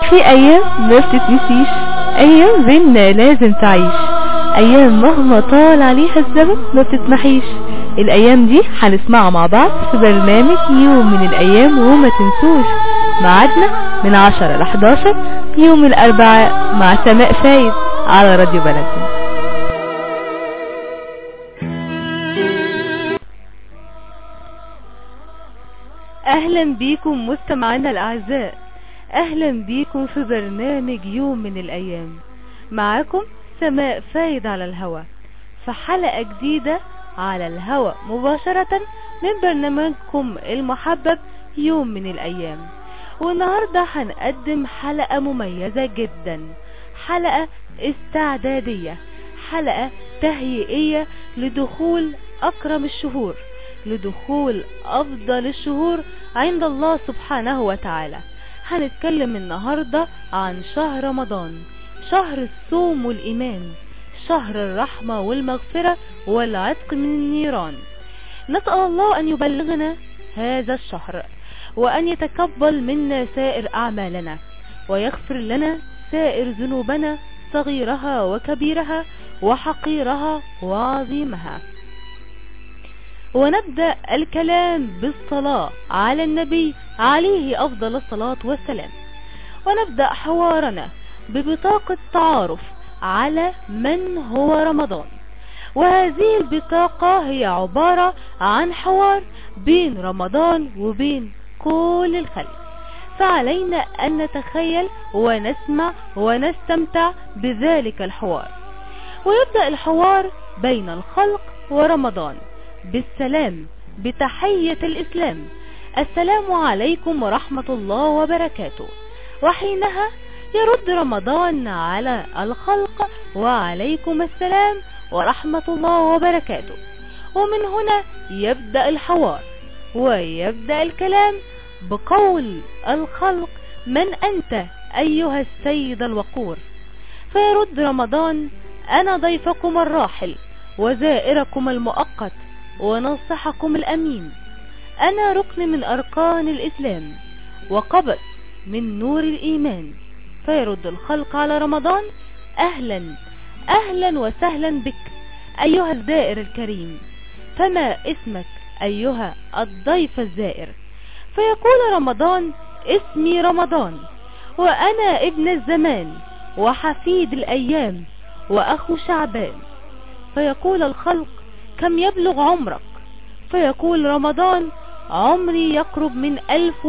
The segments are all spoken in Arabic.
في ايام ما بتتنسيش، ايام بينا لازم تعيش، ايام مهما طال عليها الزمن ما بتتمحيش. الايام دي هنسمعها مع بعض في برنامج يوم من الايام، وما تنسوش ميعادنا من 10 ل 11 يوم الاربعاء مع سماء فايد على راديو بلدنا. اهلا بيكم مستمعينا الاعزاء، اهلا بيكم في برنامج يوم من الايام. معاكم سماء فايد على الهواء في حلقة جديدة على الهواء مباشرة من برنامجكم المحبب يوم من الايام. والنهاردة هنقدم حلقة مميزة جدا، حلقة استعدادية، حلقة تهيئية لدخول اكرم الشهور، لدخول افضل الشهور عند الله سبحانه وتعالى. هنتكلم النهاردة عن شهر رمضان، شهر الصوم والإيمان، شهر الرحمة والمغفرة والعتق من النيران. نسأل الله أن يبلغنا هذا الشهر، وأن يتقبل منا سائر أعمالنا، ويغفر لنا سائر ذنوبنا صغيرها وكبيرها وحقيرها وعظيمها. ونبدأ الكلام بالصلاة على النبي عليه أفضل الصلاة والسلام، ونبدأ حوارنا ببطاقة تعارف على من هو رمضان. وهذه البطاقة هي عبارة عن حوار بين رمضان وبين كل الخلق، فعلينا أن نتخيل ونسمع ونستمتع بذلك الحوار. ويبدأ الحوار بين الخلق ورمضان بالسلام، بتحية الإسلام: السلام عليكم ورحمة الله وبركاته. وحينها يرد رمضان على الخلق: وعليكم السلام ورحمة الله وبركاته. ومن هنا يبدأ الحوار ويبدأ الكلام بقول الخلق: من أنت أيها السيد الوقور؟ فيرد رمضان: أنا ضيفكم الراحل وزائركم المؤقت وناصحكم الأمين، أنا ركن من أركان الإسلام وقبس من نور الإيمان. فيرد الخلق على رمضان: أهلا أهلا وسهلا بك أيها الزائر الكريم، فما اسمك أيها الضيف الزائر؟ فيقول رمضان: اسمي رمضان، وأنا ابن الزمان وحفيد الأيام وأخو شعبان. فيقول الخلق: كم يبلغ عمرك؟ فيقول رمضان: عمري يقرب من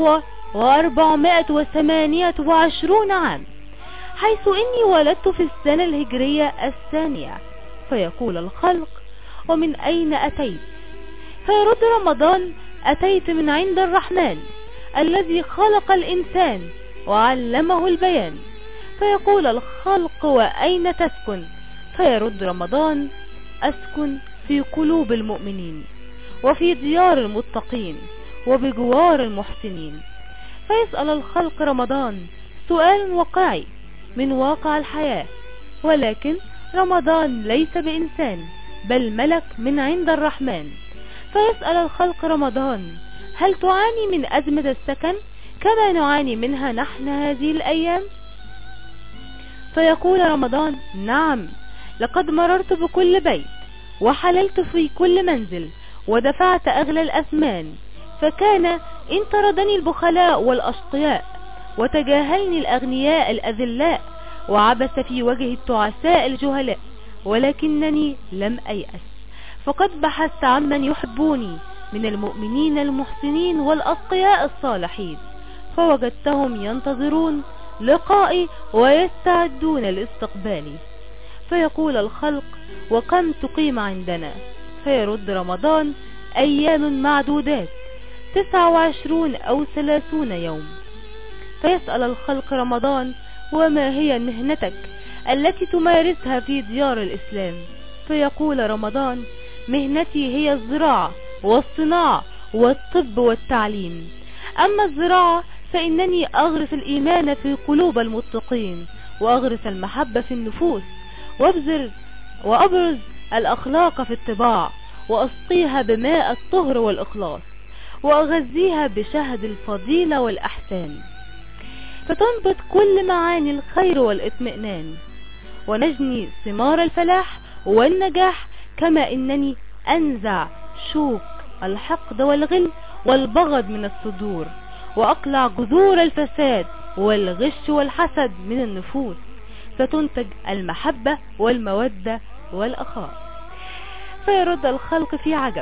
1428 عام، حيث إني ولدت في السنة الهجرية الثانية. فيقول الخلق: ومن أين أتيت؟ فيرد رمضان: أتيت من عند الرحمن الذي خلق الإنسان وعلمه البيان. فيقول الخلق: وأين تسكن؟ فيرد رمضان: أسكن في قلوب المؤمنين وفي ديار المتقين وبجوار المحسنين. فيسأل الخلق رمضان سؤال واقعي من واقع الحياة، ولكن رمضان ليس بإنسان بل ملك من عند الرحمن. فيسأل الخلق رمضان: هل تعاني من أزمة السكن كما نعاني منها نحن هذه الأيام؟ فيقول رمضان: نعم، لقد مررت بكل بيت وحللت في كل منزل ودفعت أغلى الأثمان، فكان إن طردني البخلاء والأشقياء وتجاهلني الأغنياء الأذلاء وعبس في وجه التعساء الجهلاء، ولكنني لم أيأس، فقد بحثت عمن يحبوني من المؤمنين المحسنين والأتقياء الصالحين، فوجدتهم ينتظرون لقائي ويستعدون لاستقبالي. فيقول الخلق: وكم تقيم عندنا؟ فيرد رمضان: أيام معدودات، 29 أو 30 يوم. فيسأل الخلق رمضان: وما هي مهنتك التي تمارسها في ديار الإسلام؟ فيقول رمضان: مهنتي هي الزراعة والصناعة والطب والتعليم. أما الزراعة فإنني أغرس الإيمان في قلوب المتقين، وأغرس المحبة في النفوس، وأبرز الأخلاق في الطباع، وأسقيها بماء الطهر والإخلاص، وأغذيها بشهد الفضيلة والأحسان. فتنبت كل معاني الخير والاطمئنان، ونجني ثمار الفلاح والنجاح، كما إنني أنزع شوك الحقد والغل والبغض من الصدور، وأقلع جذور الفساد والغش والحسد من النفوس، فتنتج المحبة والمودة والأخاء. فيرد الخلق في عجب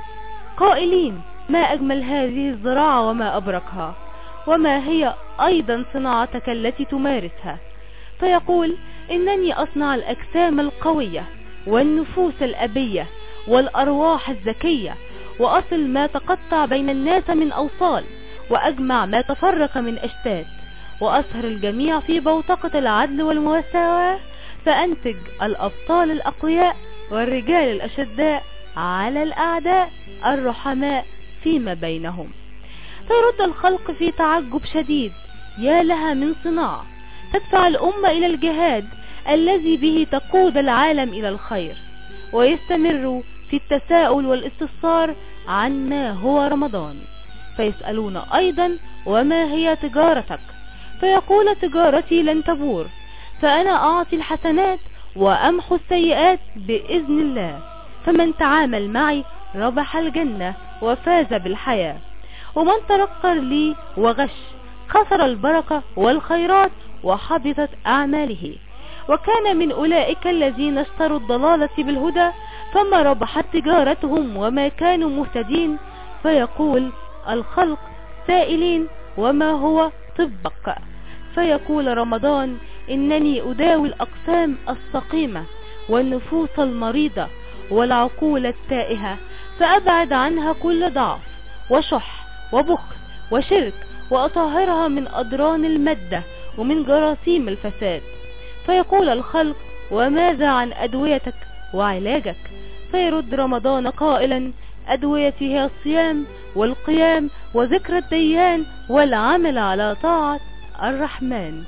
قائلين: ما أجمل هذه الزراعة وما أبركها، وما هي أيضا صناعتك التي تمارسها؟ فيقول: إنني أصنع الأجسام القوية والنفوس الأبية والأرواح الذكية، وأصل ما تقطع بين الناس من أوصال، وأجمع ما تفرق من أشتات، وأسهر الجميع في بوتقة العدل والمساواة، فأنتج الأبطال الأقوياء والرجال الأشداء على الأعداء الرحماء فيما بينهم. فيرد الخلق في تعجب شديد: يا لها من صناعة تدفع الأمة إلى الجهاد الذي به تقود العالم إلى الخير. ويستمر في التساؤل والاستفسار عن ما هو رمضان. فيسألون أيضا: وما هي تجارتك؟ فيقول: تجارتي لن تبور، فأنا أعطي الحسنات وأمحو السيئات بإذن الله، فمن تعامل معي ربح الجنة وفاز بالحياة، ومن ترقر لي وغش خسر البركة والخيرات وحبطت أعماله. وكان من أولئك الذين اشتروا الضلالة بالهدى، فما ربحت تجارتهم وما كانوا مهتدين. فيقول الخلق سائلين: وما هو طبك؟ فيقول رمضان: إنني أداوي الأقسام السقيمة والنفوس المريضة والعقول التائهة، فأبعد عنها كل ضعف وشح وبخل وشرك، وأطهرها من أضران المادة ومن جراثيم الفساد. فيقول الخلق: وماذا عن أدويتك وعلاجك؟ فيرد رمضان قائلا: أدويتي هي الصيام والقيام وذكر الديان والعمل على طاعة الرحمن.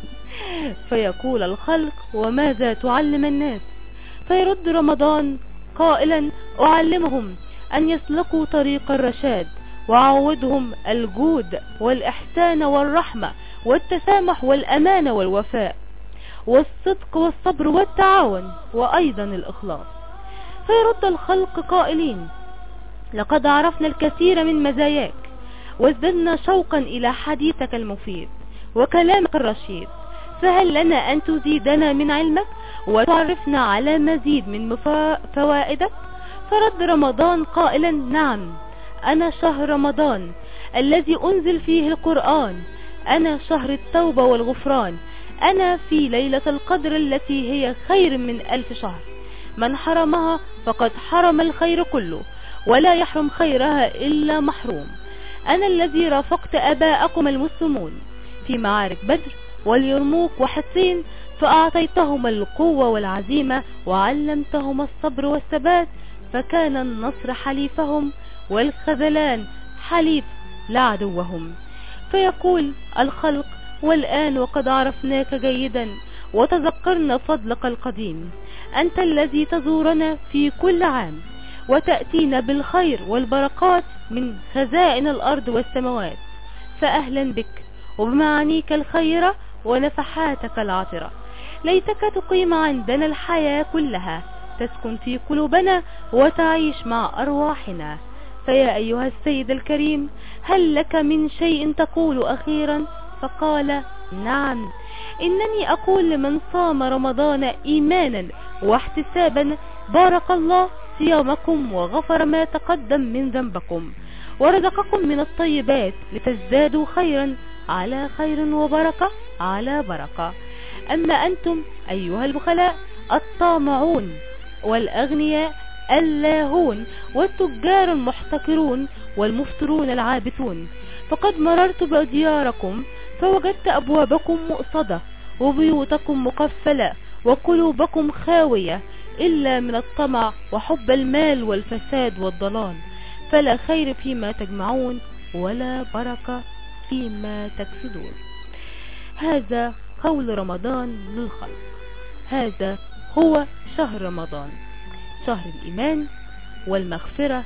فيقول الخلق: وماذا تعلم الناس؟ فيرد رمضان قائلا: أعلمهم أن يسلكوا طريق الرشاد، وأعودهم الجود والإحسان والرحمة والتسامح والأمانة والوفاء والصدق والصبر والتعاون، وأيضا الإخلاص. فيرد الخلق قائلين: لقد عرفنا الكثير من مزاياك، وازددنا شوقا إلى حديثك المفيد وكلامك الرشيد، فهل لنا أن تزيدنا من علمك وتعرفنا على مزيد من فوائدك؟ فرد رمضان قائلا: نعم، أنا شهر رمضان الذي أنزل فيه القرآن، أنا شهر التوبة والغفران، أنا في ليلة القدر التي هي خير من 1000 شهر، من حرمها فقد حرم الخير كله، ولا يحرم خيرها إلا محروم. أنا الذي رافقت أباءكم المسلمون في معارك بدر واليرموك وحطين، فأعطيتهم القوة والعزيمة وعلمتهم الصبر والثبات، فكان النصر حليفهم والخذلان حليف لعدوهم. فيقول الخلق: والآن وقد عرفناك جيدا وتذكرنا فضلك القديم، أنت الذي تزورنا في كل عام وتأتينا بالخير والبركات من خزائن الأرض والسماوات، فأهلا بك وبمعانيك الخيرة ونفحاتك العطرة. ليتك تقيم عندنا الحياة كلها، تسكن في قلوبنا وتعيش مع أرواحنا. فيا أيها السيد الكريم، هل لك من شيء تقول أخيرا؟ فقال: نعم، إنني أقول لمن صام رمضان إيمانا واحتسابا: بارك الله صيامكم وغفر ما تقدم من ذنبكم ورزقكم من الطيبات لتزدادوا خيرا على خير وبركة على بركة. أما أنتم أيها البخلاء الطامعون والأغنياء اللاهون والتجار المحتكرون والمفترون العابثون، فقد مررت بدياركم فوجدت أبوابكم مؤصدة وبيوتكم مقفلة وقلوبكم خاوية، إلا من الطمع وحب المال والفساد والضلال، فلا خير فيما تجمعون ولا بركة فيما تكسدون. هذا قول رمضان للخلق. هذا هو شهر رمضان، شهر الإيمان والمغفرة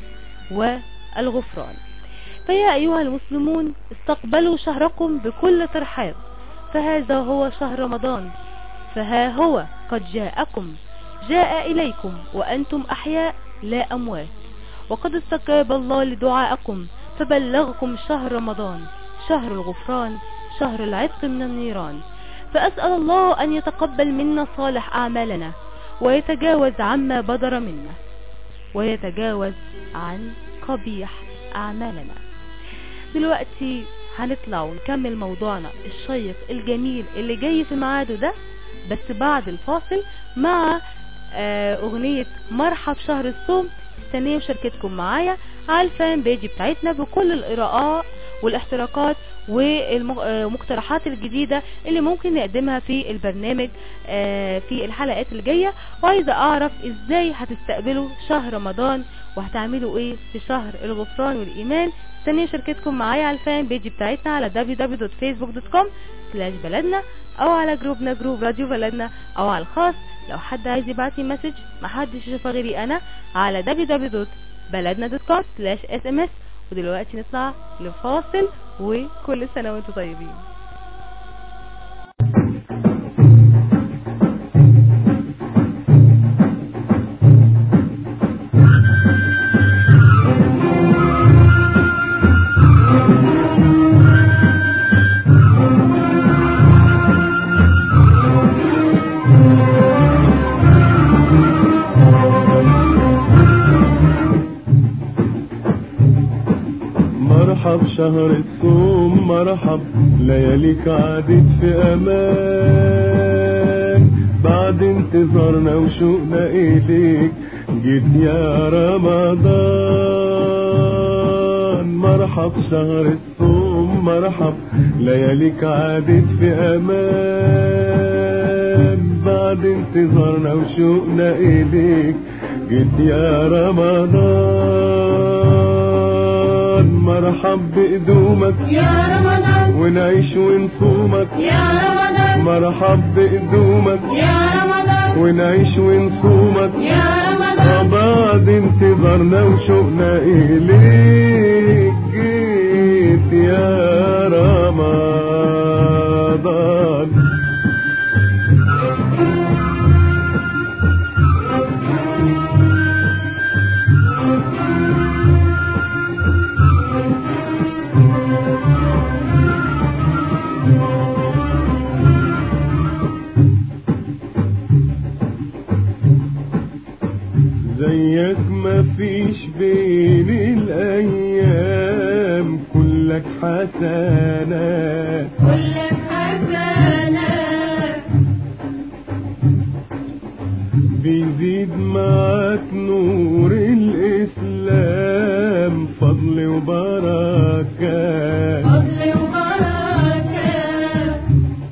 والغفران. فيا أيها المسلمون، استقبلوا شهركم بكل ترحاب، فهذا هو شهر رمضان، فها هو قد جاء إليكم وأنتم أحياء لا أموات، وقد استجاب الله لدعائكم فبلغكم شهر رمضان، شهر الغفران، شهر العتق من النيران. فأسأل الله أن يتقبل منا صالح أعمالنا ويتجاوز عما بدر منا ويتجاوز عن قبيح أعمالنا. دلوقتي هنطلع ونكمل موضوعنا الشيق الجميل اللي جاي في ميعاده ده، بس بعد الفاصل مع أغنية مرحب شهر الصوم. استنيه مشاركتكم معايا على الفان بيج بتاعتنا بكل الإراءات والاحتراقات والمقترحات الجديدة اللي ممكن نقدمها في البرنامج في الحلقات اللي جاية. وعايزة أعرف إزاي هتستقبلوا شهر رمضان وهتعملوا إيه في شهر الغفران والإيمان. استنيه شاركتكم معايا على الفان بيج بتاعتنا على www.facebook.com/بلدنا، او على جروبنا جروب راديو بلدنا، او على الخاص لو حد عايز يبعتلي مسج محدش يشوفها غيري انا على www.baladna.com/sms. ودلوقتي نطلع لفاصل، وكل سنة وانتم طيبين. مرحب شهر الصوم، مرحب لياليك عادت في امان، بعد انتظارنا وشوقنا اليك جيت يا رمضان. مرحب شهر الصوم، مرحب لياليك عادت في امان، بعد انتظارنا وشوقنا اليك جيت يا رمضان. مرحب بقدومك يا رمضان ونعيش ونصومك يا رمضان، مرحب بقدومك يا رمضان ونعيش ونصومك يا رمضان، بعد انتظارنا وشوقنا إليك جيت يا رمضان. زيك مفيش بين الأيام، كلك حسنات كلك حسنات، بيزيد معاك نور الإسلام فضل وبركات، فضل وبركات،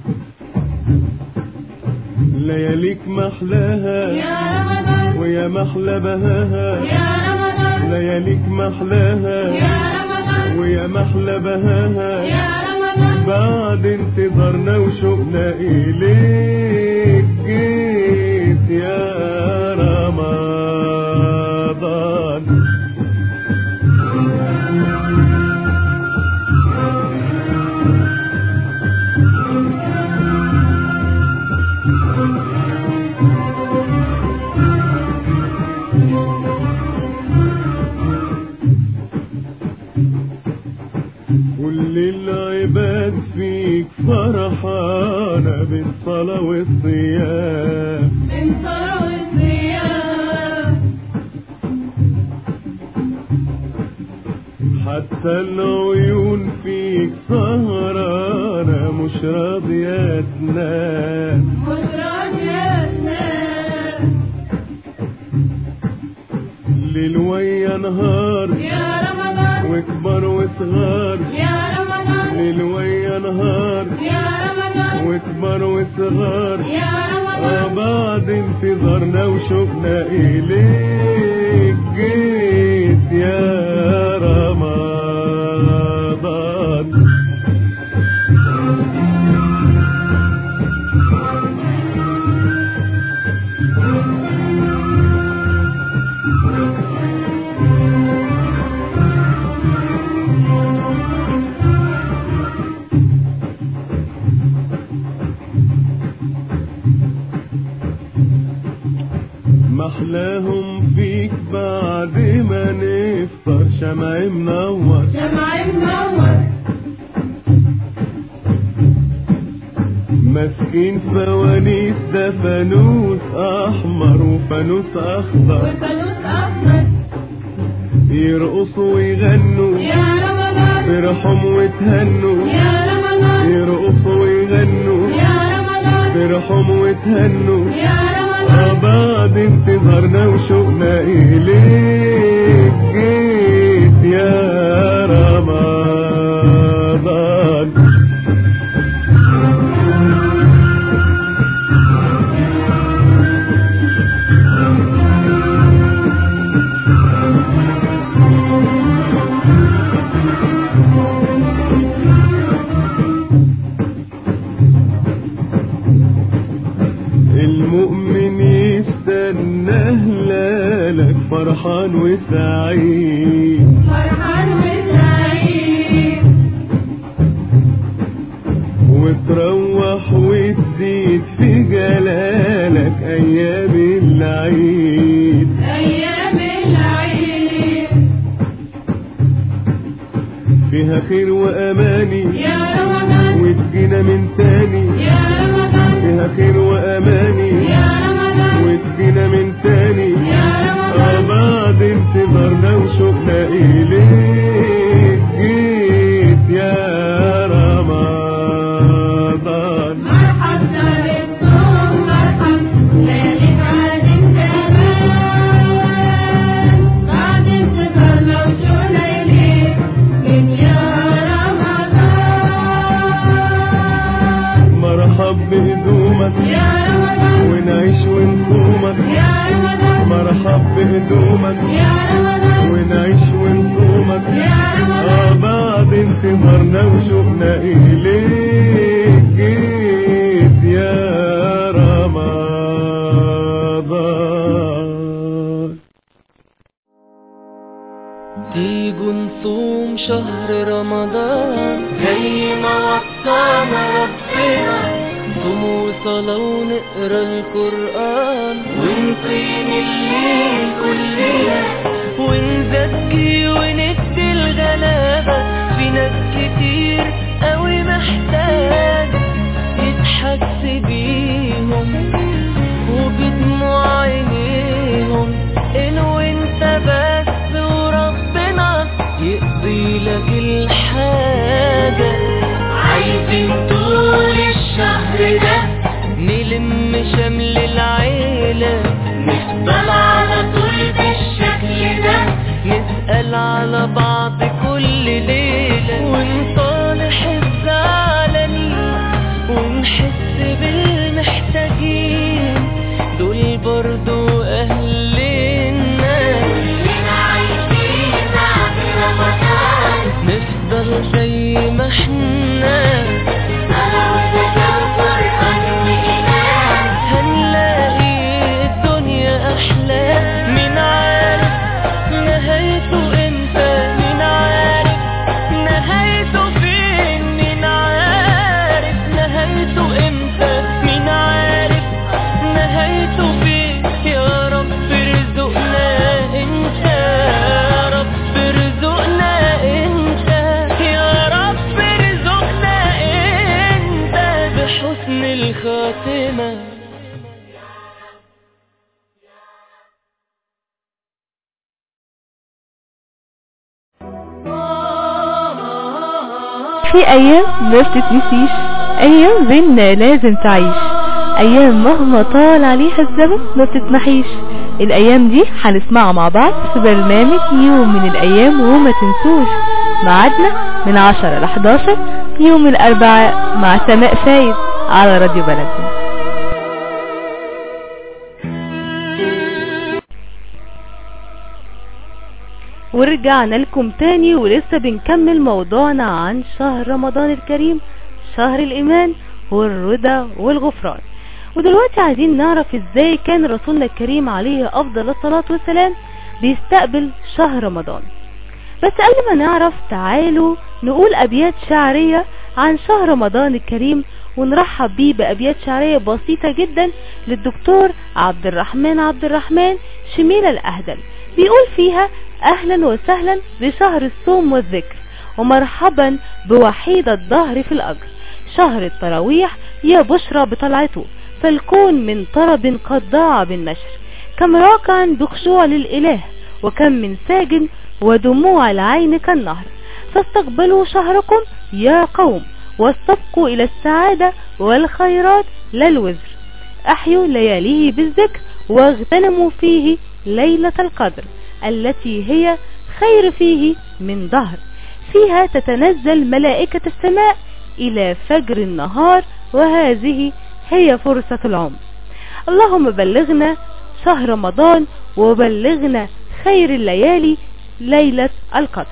لياليك محلاها يا رمضان ويا محلى بهاها، يا رمضان لياليك محلاها يا رمضان ويا محلى بهاها، يا رمضان، بعد انتظارنا وشوقنا إليك جيت يا رمضان. كل العباد فيك فرحانة بالصلاة والصيام، بالصلاة والصيام، حتى العيون فيك سهرانة مش راضية تنام، مش راضية تنام، ليل ويا نهار يا رمضان وكبر وصغار، يا رمضان ليل ويا نهار يا رمضان وكبر وصغار، يا رمضان، بعد انتظارنا وشوقنا إليك جيت يا رمضان. نحلاهم فيك بعد ما نفطر شمع منور شمع منور ماسكين فوانيس ده فانوس احمر وفانوس اخضر وفانوس احمر يرقصوا ويغنوا يا رمضان فرحهم وتهنوا يا رمضان يرقصوا ويغنوا يا رمضان فرحهم وتهنوا يا رمضان بعد انتظارنا وشوقنا إليك جيت يا رمضان المؤمن يستنى هلالك فرحان وسعيد فرحان وسعيد وتروح وتزيد في جلالك ايام العيد ايام العيد فيها خير واماني يا رمضان وتجينا من تاني يا رمضان فيها خير واماني يا رمضان وتجينا من تاني يا رمضان بعد انتظارنا وشوقنا إليك جيت يا رمضان مرحب دار الصوم مرحب ليالي بعد انتهاء بعد انتظارنا وشوقنا إليك من يا رمضان مرحب بهدومك يا رمضان ونعيش ونصومك يا رمضان مرحب بهدومك يا رمضان ونعيش ونصومك يا رمضان بعد انتظارنا وشوقنا إليك جيت يا رمضان تيجوا نصوم شهر رمضان زي ما وصانا ربنا صوم وصلاة ونقرا القرآن ونقيم الليل كلنا ونزكي وندي الغلابة في ناس كتير قوي محتاجة يتحس بيهم وبدموع عينيهم انو انت بس وربنا يقضي لك الحاجة عايزين طول الشهر ده نلم شمل العيلة نفضل على طول بالشكل ده نسأل على بعض كل ليلة ونصالح الزعلانين ونحس بالمحتاجين دول برضو أهلنا كلنا عايشين بعد رمضان نفضل زي ما احنا هنلاقي الدنيا أحلى من عارف نهايته امتى من عارف نهايته فين من عارف نهايته امتى من عارف نهايته فين يا رب ارزقنا انت يا رب ارزقنا انت يا رب ارزقنا انت بحسن الخاتمة في ايام ما بتتنسيش، ايام بينا لازم تعيش، ايام مهما طال عليها الزمن ما بتتمحيش. الايام دي هنسمعها مع بعض في برنامج يوم من الايام وما تنسوش. ميعادنا من 10 ل 11 يوم الاربعاء مع سماء فايد على راديو بلدنا. ورجعنا لكم تاني ولسه بنكمل موضوعنا عن شهر رمضان الكريم، شهر الإيمان والرضا والغفران. ودلوقتي عايزين نعرف ازاي كان رسولنا الكريم عليه أفضل الصلاة والسلام بيستقبل شهر رمضان. بس قبل ما نعرف تعالوا نقول أبيات شعرية عن شهر رمضان الكريم، ونرحب بيه بأبيات شعرية بسيطة جدا للدكتور عبد الرحمن شميل الأهدل. بيقول فيها: أهلا وسهلا بشهر الصوم والذكر، ومرحبا بوحيد الظهر في الأجر. شهر التراويح يا بشرى بطلعته، فالكون من طرب قد ضاع بالنشر. كم راكع بخشوع للإله، وكم من ساجن ودموع العين كالنهر. فاستقبلوا شهركم يا قوم، واستبقوا إلى السعادة والخيرات لا الوزر. أحيوا لياليه بالذكر، واغتنموا فيه ليلة القدر، التي هي خير فيه من دهر. فيها تتنزل ملائكة السماء إلى فجر النهار، وهذه هي فرصة العمر. اللهم بلغنا شهر رمضان، وبلغنا خير الليالي ليلة القدر.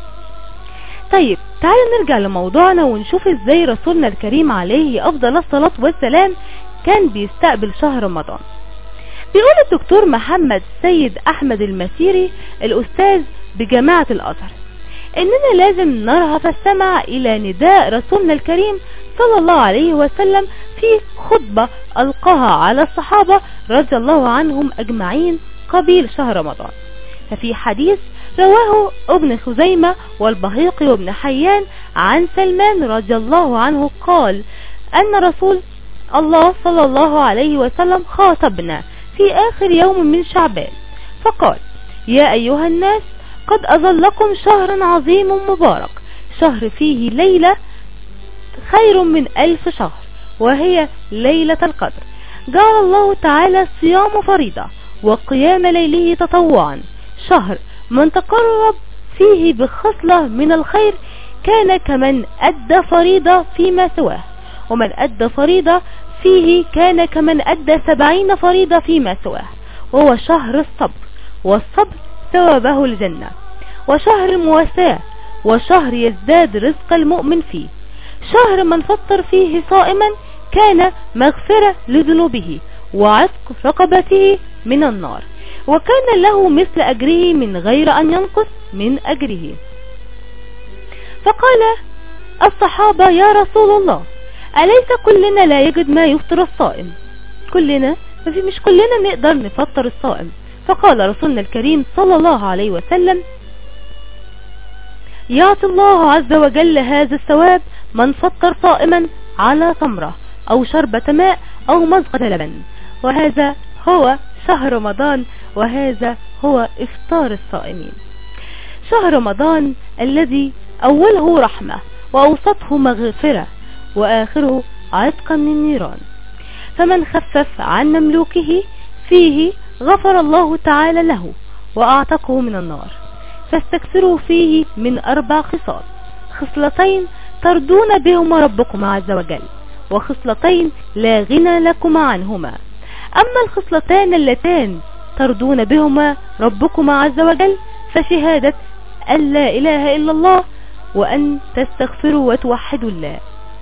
طيب تعالوا نرجع لموضوعنا ونشوف ازاي رسولنا الكريم عليه أفضل الصلاة والسلام كان بيستقبل شهر رمضان. بيقول الدكتور محمد سيد أحمد المسيري الأستاذ بجامعة الأزهر إننا لازم نرهف السمع إلى نداء رسولنا الكريم صلى الله عليه وسلم في خطبة ألقاها على الصحابة رضي الله عنهم أجمعين قبيل شهر رمضان. ففي حديث رواه ابن خزيمة والبهيقي وابن حيان عن سلمان رضي الله عنه قال أن رسول الله صلى الله عليه وسلم خاطبنا في آخر يوم من شعبان فقال: يا أيها الناس، قد أظلكم شهر عظيم مبارك، شهر فيه ليلة خير من 1000 شهر، وهي ليلة القدر. جعل الله تعالى صيام فريضة وقيام ليله تطوعا. شهر من تقرب فيه بخصلة من الخير كان كمن أدى فريضة فيما سواه، ومن أدى فريضة فيه كان كمن أدى 70 فريضة فيما سواه. وهو شهر الصبر، والصبر ثوابه الجنة، وشهر المواساة، وشهر يزداد رزق المؤمن فيه. شهر من فطر فيه صائما كان مغفرة لذنوبه وعتق رقبته من النار، وكان له مثل أجره من غير أن ينقص من أجره. فقال الصحابة: يا رسول الله، أليس كلنا لا يجد ما يفطر الصائم؟ كلنا مش كلنا نقدر نفطر الصائم. فقال رسولنا الكريم صلى الله عليه وسلم: يعطي الله عز وجل هذا الثواب من فطر صائما على تمرة أو شربة ماء أو مزقة لبن. وهذا هو شهر رمضان، وهذا هو إفطار الصائمين. شهر رمضان الذي أوله رحمة، وأوسطه مغفرة، وآخره عتقا من النيران. فمن خفف عن مملوكه فيه غفر الله تعالى له وأعتقه من النار. فاستكثروا فيه من 4 خصال: خصلتين ترضون بهما ربكم عز وجل، وخصلتين لا غنى لكم عنهما. أما الخصلتان اللتان ترضون بهما ربكم عز وجل فشهادة أن لا إله إلا الله، وأن تستغفروا وتوحدوا الله.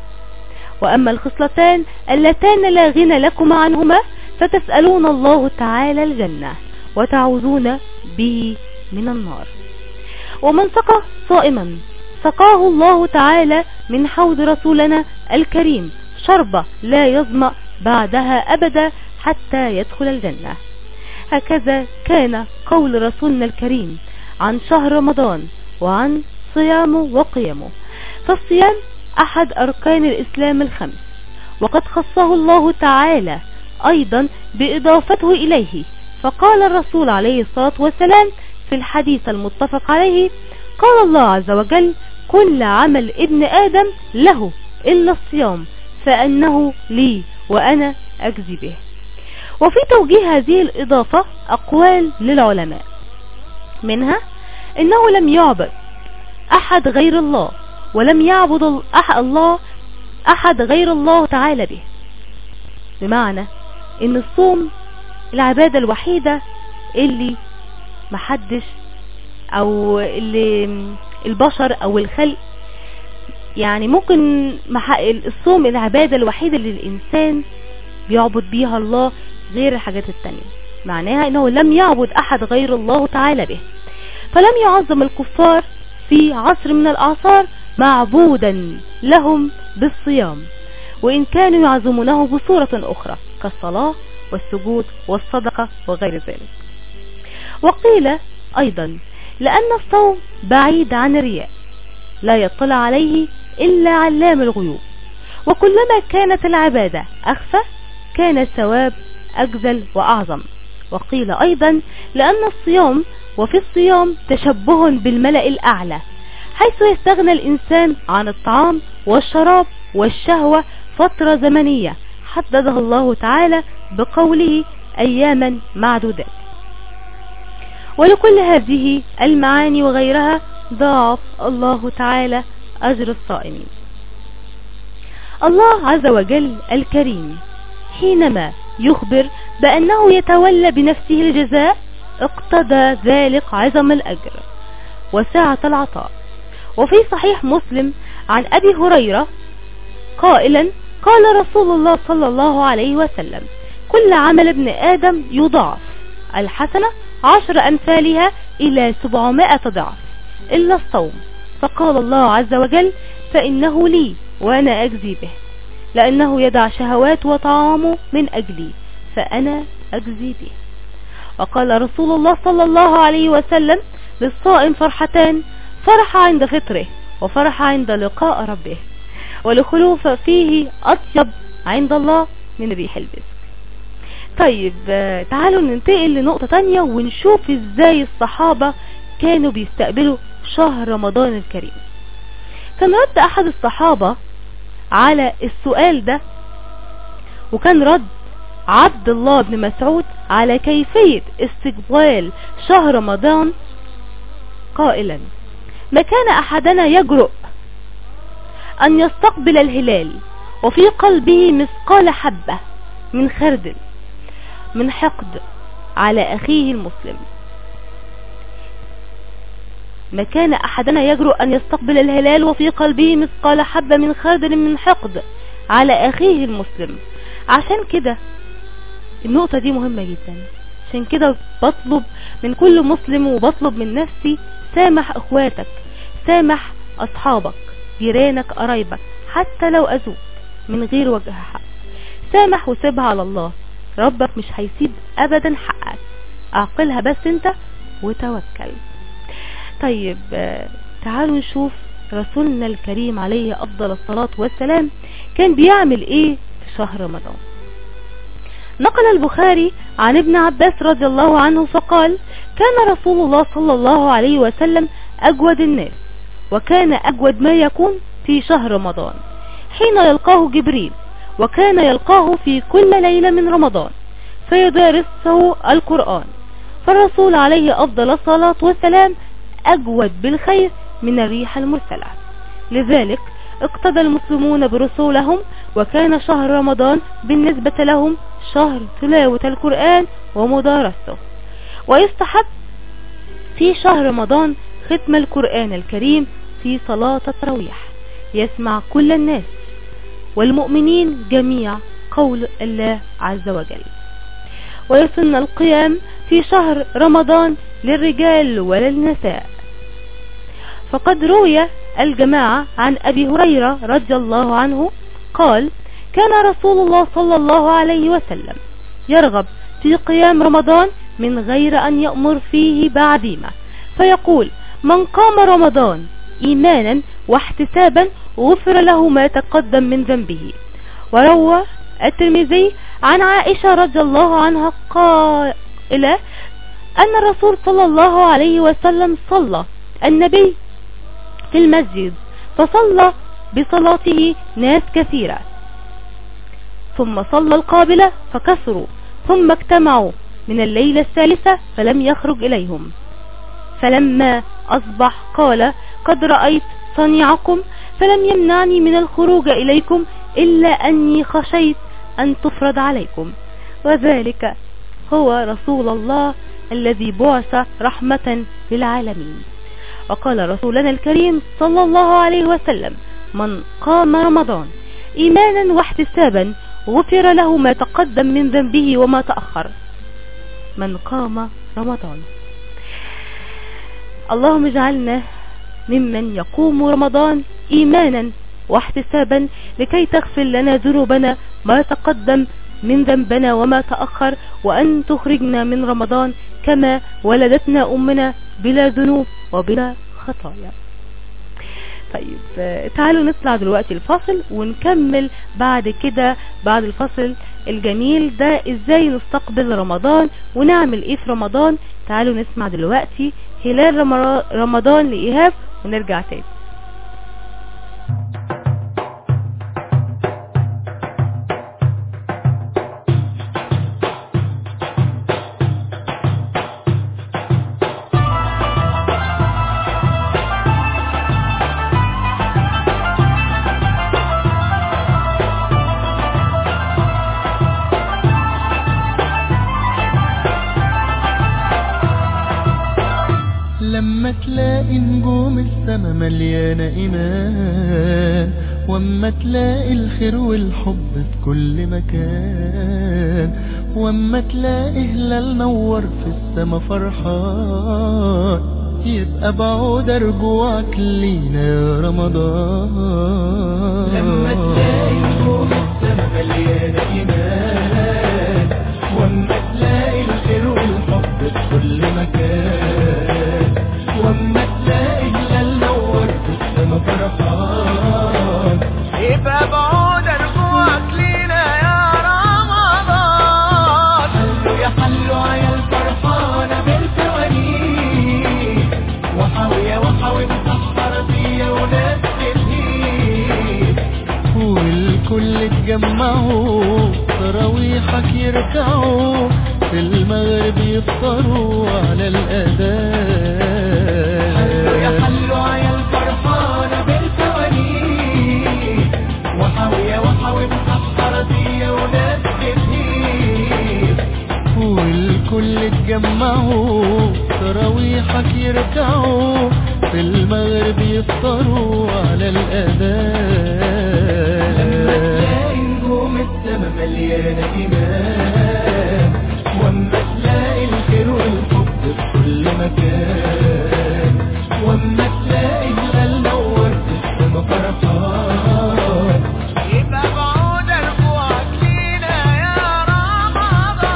وأما الخصلتان اللتان لا غنى لكم عنهما فتسألون الله تعالى الجنة، وتعوذون به من النار. ومن سقى صائما سقاه الله تعالى من حوض رسولنا الكريم شربة لا يظمأ بعدها أبدا حتى يدخل الجنة. هكذا كان قول رسولنا الكريم عن شهر رمضان وعن صيامه وقيامه. فالصيام أحد أركان الإسلام ال5، وقد خصه الله تعالى أيضا بإضافته إليه. فقال الرسول عليه الصلاة والسلام في الحديث المتفق عليه: قال الله عز وجل: كل عمل ابن آدم له إلا الصيام فأنه لي وأنا أجزي به. وفي توجيه هذه الإضافة أقوال للعلماء، منها إنه لم يعبد أحد غير الله، ولم يعبد الله أحد غير الله تعالى به. بمعنى إن الصوم العبادة الوحيدة اللي محدش أو اللي البشر أو الخلق، يعني ممكن الصوم العبادة الوحيدة اللي الإنسان بيعبد بيها الله غير الحاجات التانية. معناها إنه لم يعبد أحد غير الله تعالى به. فلم يعظم الكفار في عصر من الأعصار معبودا لهم بالصيام، وإن كانوا يعظمونه بصورة أخرى كالصلاة والسجود والصدقة وغير ذلك. وقيل أيضا لأن الصوم بعيد عن الرياء لا يطلع عليه إلا علام الغيوب، وكلما كانت العبادة أخفى كان الثواب أجزل وأعظم. وقيل أيضا لأن الصيام وفي الصيام تشبه بالملأ الأعلى، حيث يستغنى الإنسان عن الطعام والشراب والشهوة فترة زمنية حددها الله تعالى بقوله أياما معدودات. ولكل هذه المعاني وغيرها ضاعف الله تعالى أجر الصائمين. الله عز وجل الكريم حينما يخبر بأنه يتولى بنفسه الجزاء اقتضى ذلك عظم الأجر وسعة العطاء. وفي صحيح مسلم عن أبي هريرة قائلا قال رسول الله صلى الله عليه وسلم كل عمل ابن آدم يضاعف الحسنة 10 أمثالها إلى 700 ضعف إلا الصوم، فقال الله عز وجل فإنه لي وأنا أجزي به، لأنه يدع شهوات وطعامه من أجلي فأنا أجزي به. وقال رسول الله صلى الله عليه وسلم للصائم فرحتان، فرح عند فطره وفرح عند لقاء ربه، ولخلوف فيه أطيب عند الله من ريح المسك. طيب تعالوا ننتقل لنقطة تانية ونشوف ازاي الصحابة كانوا بيستقبلوا شهر رمضان الكريم. كان رد أحد الصحابة على السؤال ده، وكان رد عبد الله بن مسعود على كيفية استقبال شهر رمضان قائلا ما كان أحدنا يجرؤ أن يستقبل الهلال وفي قلبه مثقال حبة من خردل من حقد على أخيه المسلم. ما كان أحدنا يجرؤ أن يستقبل الهلال وفي قلبه مثقال حبة من خردل من حقد على أخيه المسلم. عشان كده النقطة دي مهمة جدا، عشان كده بطلب من كل مسلم وبطلب من نفسي سامح اخواتك، سامح اصحابك، جيرانك، قرايبك، حتى لو اذوك من غير وجه حق. سامح وسيبها على الله، ربك مش هيسيب ابدا حقك، اعقلها بس انت وتوكل. طيب تعالوا نشوف رسولنا الكريم عليه افضل الصلاة والسلام كان بيعمل ايه في شهر رمضان. نقل البخاري عن ابن عباس رضي الله عنه فقال كان رسول الله صلى الله عليه وسلم أجود الناس، وكان أجود ما يكون في شهر رمضان حين يلقاه جبريل، وكان يلقاه في كل ليلة من رمضان فيدارسه القرآن. فالرسول عليه أفضل الصلاة والسلام أجود بالخير من الريح المرسلة، لذلك اقتدى المسلمون برسولهم، وكان شهر رمضان بالنسبة لهم شهر تلاوة القرآن ومدارسته. ويستحب في شهر رمضان ختم القرآن الكريم في صلاة التراويح يسمع كل الناس والمؤمنين جميع قول الله عز وجل. ويسن القيام في شهر رمضان للرجال وللنساء، فقد روي الجماعة عن أبي هريرة رضي الله عنه قال كان رسول الله صلى الله عليه وسلم يرغب في قيام رمضان من غير أن يأمر فيه بعزيمة، فيقول من قام رمضان إيمانا واحتسابا غفر له ما تقدم من ذنبه. وروى الترمذي عن عائشة رضي الله عنها قائلة أن الرسول صلى الله عليه وسلم صلى النبي في المسجد فصلى بصلاته ناس كثيرة، ثم صلى القابلة فكسروا، ثم اجتمعوا من الليلة الثالثة فلم يخرج إليهم، فلما أصبح قال قد رأيت صنيعكم فلم يمنعني من الخروج إليكم إلا أني خشيت أن تفرض عليكم، وذلك هو رسول الله الذي بعث رحمة للعالمين. وقال رسولنا الكريم صلى الله عليه وسلم من قام رمضان إيمانا واحتسابا غفر له ما تقدم من ذنبه وما تأخر. من قام رمضان. اللهم اجعلنا ممن يقوم رمضان إيمانا واحتسابا لكي تغفر لنا ذنوبنا ما تقدم من ذنبنا وما تأخر، وأن تخرجنا من رمضان كما ولدتنا أمنا بلا ذنوب وبلا خطايا. طيب تعالوا نطلع دلوقتي الفاصل ونكمل بعد كده بعد الفاصل الجميل ده ازاي نستقبل رمضان ونعمل ايه في رمضان. تعالوا نسمع دلوقتي هلال رمضان لإيهاب ونرجع تاني. لما تلاقي نجوم السما مليانة إيمان، واما تلاقي الخير والحب في كل مكان، واما تلاقي هلال نور في السما فرحان، يبقى بعود رجوعك لينا يا رمضان. لما تلاقي نجوم السما مليانة إيمان، واما تلاقي الخير والحب في كل مكان، واما تلاقي هلال نور في السما فرحان، يبقى بعود رجوعك لينا يا رمضان. حلوا يا حلوا عيال فرحانة بالفوانيس، وحاوية وحاوي مسحرة فيا وناس تلهيب، والكل اتجمعوا تراويحك يركعوا، في المغرب يفطروا على الأذان. حلوا يا حلوا عيال فرحانة بالفوانيس، وحاوية وحاوي مسحرة فيا وناس تلهيب، والكل اتجمعوا تراويحك يركعوا، في المغرب يفطروا على الأذان. لما تلاقي نجوم السما مليانة إيمان، واما تلاقي الخير والحب في كل مكان، واما تلاقي هلال نور في السما فرحان، يبقى بعود رجوعك لينا يا رمضان.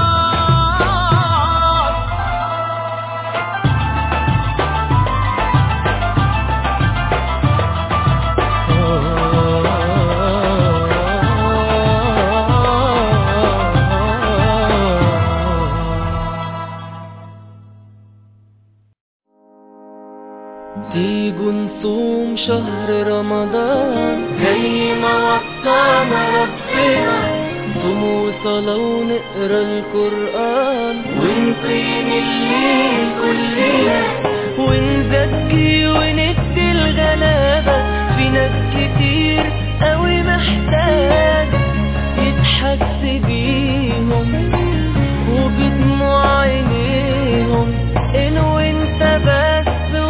تيجوا نصوم شهر رمضان زي ما وصانا ربنا، صوم وصلاة ونقرا القرآن، ونقيم الليل كلنا، ونزكي وندي الغلابة. في ناس كتير قوي محتاجة يتحس بيهم وبدموع عينيهم، إنه انت بس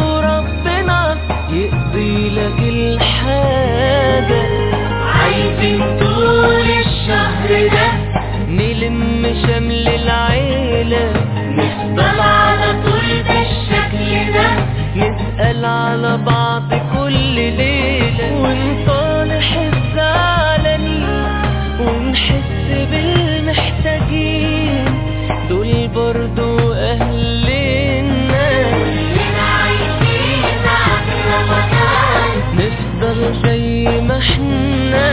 يقضي لك الحاجة. عايزين طول الشهر ده نلم شمل العيلة، نفضل على طول بالشكل ده، نسأل على بعض كل ليلة، ونصالح الزعلانين، ونحس بالمحتاجين، دول برضو أهلنا. نفضل زي ما احنا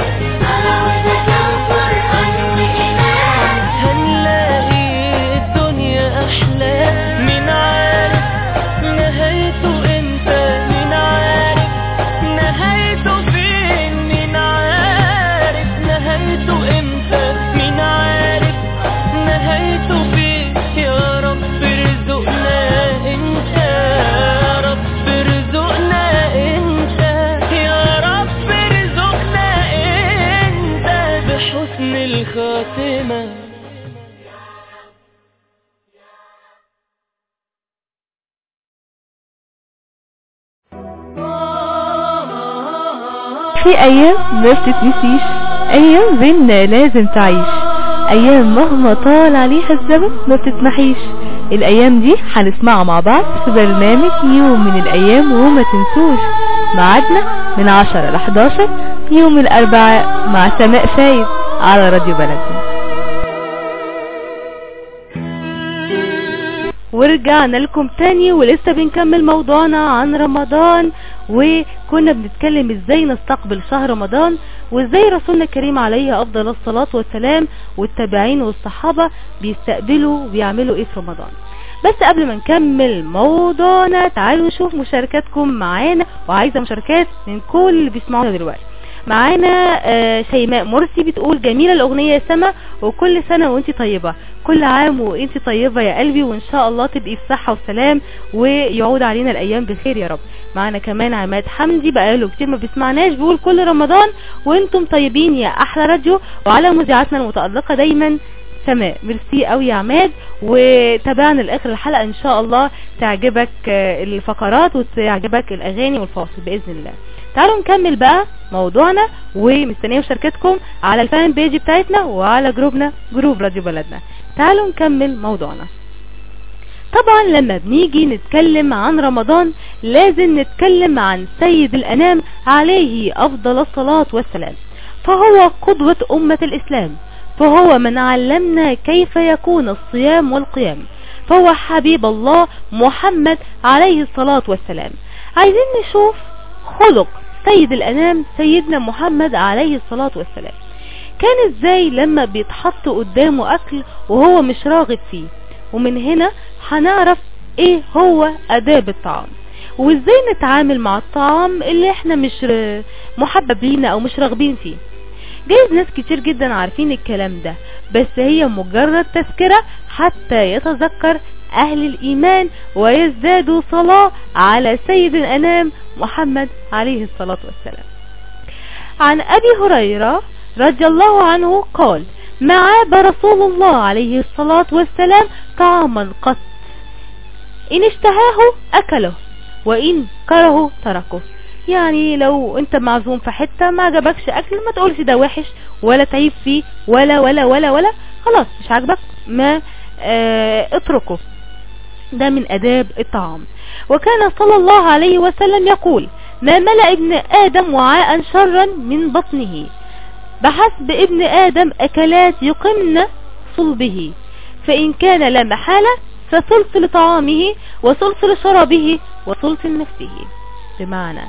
هنلاقي الدنيا أحلى. مين عارف نهايته امتى؟ مين عارف نهايته فين؟ مين عارف نهايته امتى؟ مين عارف نهايته فين؟ يا رب ارزقنا انت، يا رب ارزقنا انت، يا رب ارزقنا انت بحسن الخاتمة. في ايام ما بتتنسيش، ايام بينا لازم تعيش، ايام مهما طال عليها الزمن ما بتتمحيش. الايام دي هنسمعها مع بعض في برنامج يوم من الايام وما تنسوش. ميعادنا من 10 ل 11 يوم الأربعاء مع سماء فايد على راديو بلدنا. ورجعنا لكم تاني ولسه بنكمل موضوعنا عن رمضان، وكنا بنتكلم ازاي نستقبل شهر رمضان، وازاي رسولنا الكريم عليه افضل الصلاة والسلام والتابعين والصحابة بيستقبلوا وبيعملوا ايه في رمضان. بس قبل ما نكمل موضوعنا تعالوا نشوف مشاركاتكم معانا، وعايزة مشاركات من كل اللي بيسمعونا دلوقتي. معانا شيماء مرسي بتقول جميلة الأغنية يا سما، وكل سنة وانتي طيبة، كل عام وانتي طيبة يا قلبي، وان شاء الله تبقي في صحة وسلام ويعود علينا الأيام بخير يا رب. معانا كمان عماد حمدي بقاله كتير ما بيسمعناش، بيقول كل رمضان وانتم طيبين يا أحلى راديو، وعلى مذيعتنا المتألقة دايما سماء. ميرسي قوي يا عماد، وتابعنا لاخر الحلقة ان شاء الله تعجبك الفقرات وتعجبك الاغاني والفاصل باذن الله. تعالوا نكمل بقى موضوعنا، ومستنيه مشاركتكم على الفان بيج بتاعتنا وعلى جروبنا جروب راديو بلدنا. تعالوا نكمل موضوعنا. طبعا لما بنيجي نتكلم عن رمضان لازم نتكلم عن سيد الانام عليه افضل الصلاة والسلام، فهو قدوة امة الاسلام، فهو من علمنا كيف يكون الصيام والقيام، فهو حبيب الله محمد عليه الصلاة والسلام. عايزين نشوف خلق سيد الأنام سيدنا محمد عليه الصلاة والسلام كان ازاي لما بيتحط قدامه أكل وهو مش راغب فيه. ومن هنا هنعرف ايه هو آداب الطعام، وازاي نتعامل مع الطعام اللي احنا مش محبب لينا او مش راغبين فيه. جايز ناس كتير جدا عارفين الكلام ده، بس هي مجرد تذكرة حتى يتذكر أهل الإيمان ويزدادوا صلاة على سيد الأنام محمد عليه الصلاة والسلام. عن أبي هريرة رضي الله عنه قال: ما عاب رسول الله عليه الصلاة والسلام طعاما قط، إن اشتهاه أكله وإن كرهه تركه. يعني لو انت معزوم في حتة ما عجبكش اكل ما تقولش ده وحش ولا تعيب فيه ولا ولا ولا ولا خلاص مش عجبك ما اتركه. ده من اداب الطعام. وكان صلى الله عليه وسلم يقول: ما ملأ ابن ادم وعاء شرا من بطنه، بحسب ابن ادم اكلات يقمن صلبه، فان كان لا محالة فثلث لطعامه وثلث لشرابه وثلث لنفسه. بمعنى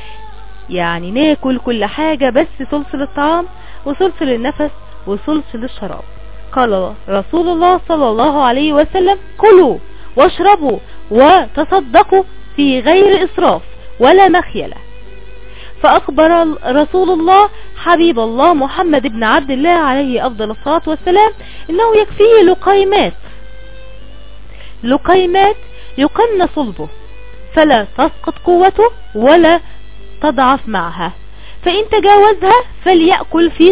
يعني ناكل كل حاجة بس ثلث للطعام وثلث للنفس وثلث للشراب. قال رسول الله صلى الله عليه وسلم: كلوا واشربوا وتصدقوا في غير إسراف ولا مخيلة. فأخبر رسول الله حبيب الله محمد بن عبد الله عليه أفضل الصلاة والسلام إنه يكفيه لقيمات يقمن صلبه فلا تسقط قوته ولا تضعف معها، فإن تجاوزها فليأكل في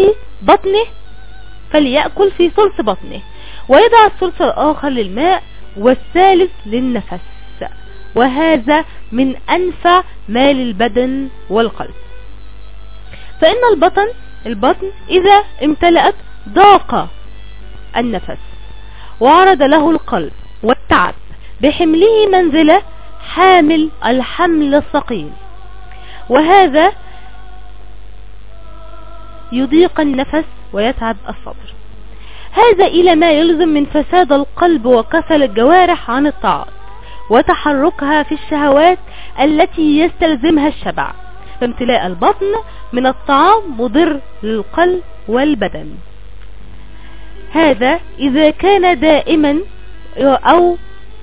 ثلث بطنه ويضع الثلث الآخر للماء والثالث للنفس، وهذا من أنفع ما للبدن والقلب. فإن البطن إذا امتلأت ضاق النفس وعرض له القلب والتعب بحمله منزلة حامل الحمل الثقيل، وهذا يضيق النفس ويتعب الصدر. هذا إلى ما يلزم من فساد القلب وكسل الجوارح عن الطاعات وتحركها في الشهوات التي يستلزمها الشبع، فامتلاء البطن من الطعام مضر للقلب والبدن. هذا إذا كان دائما أو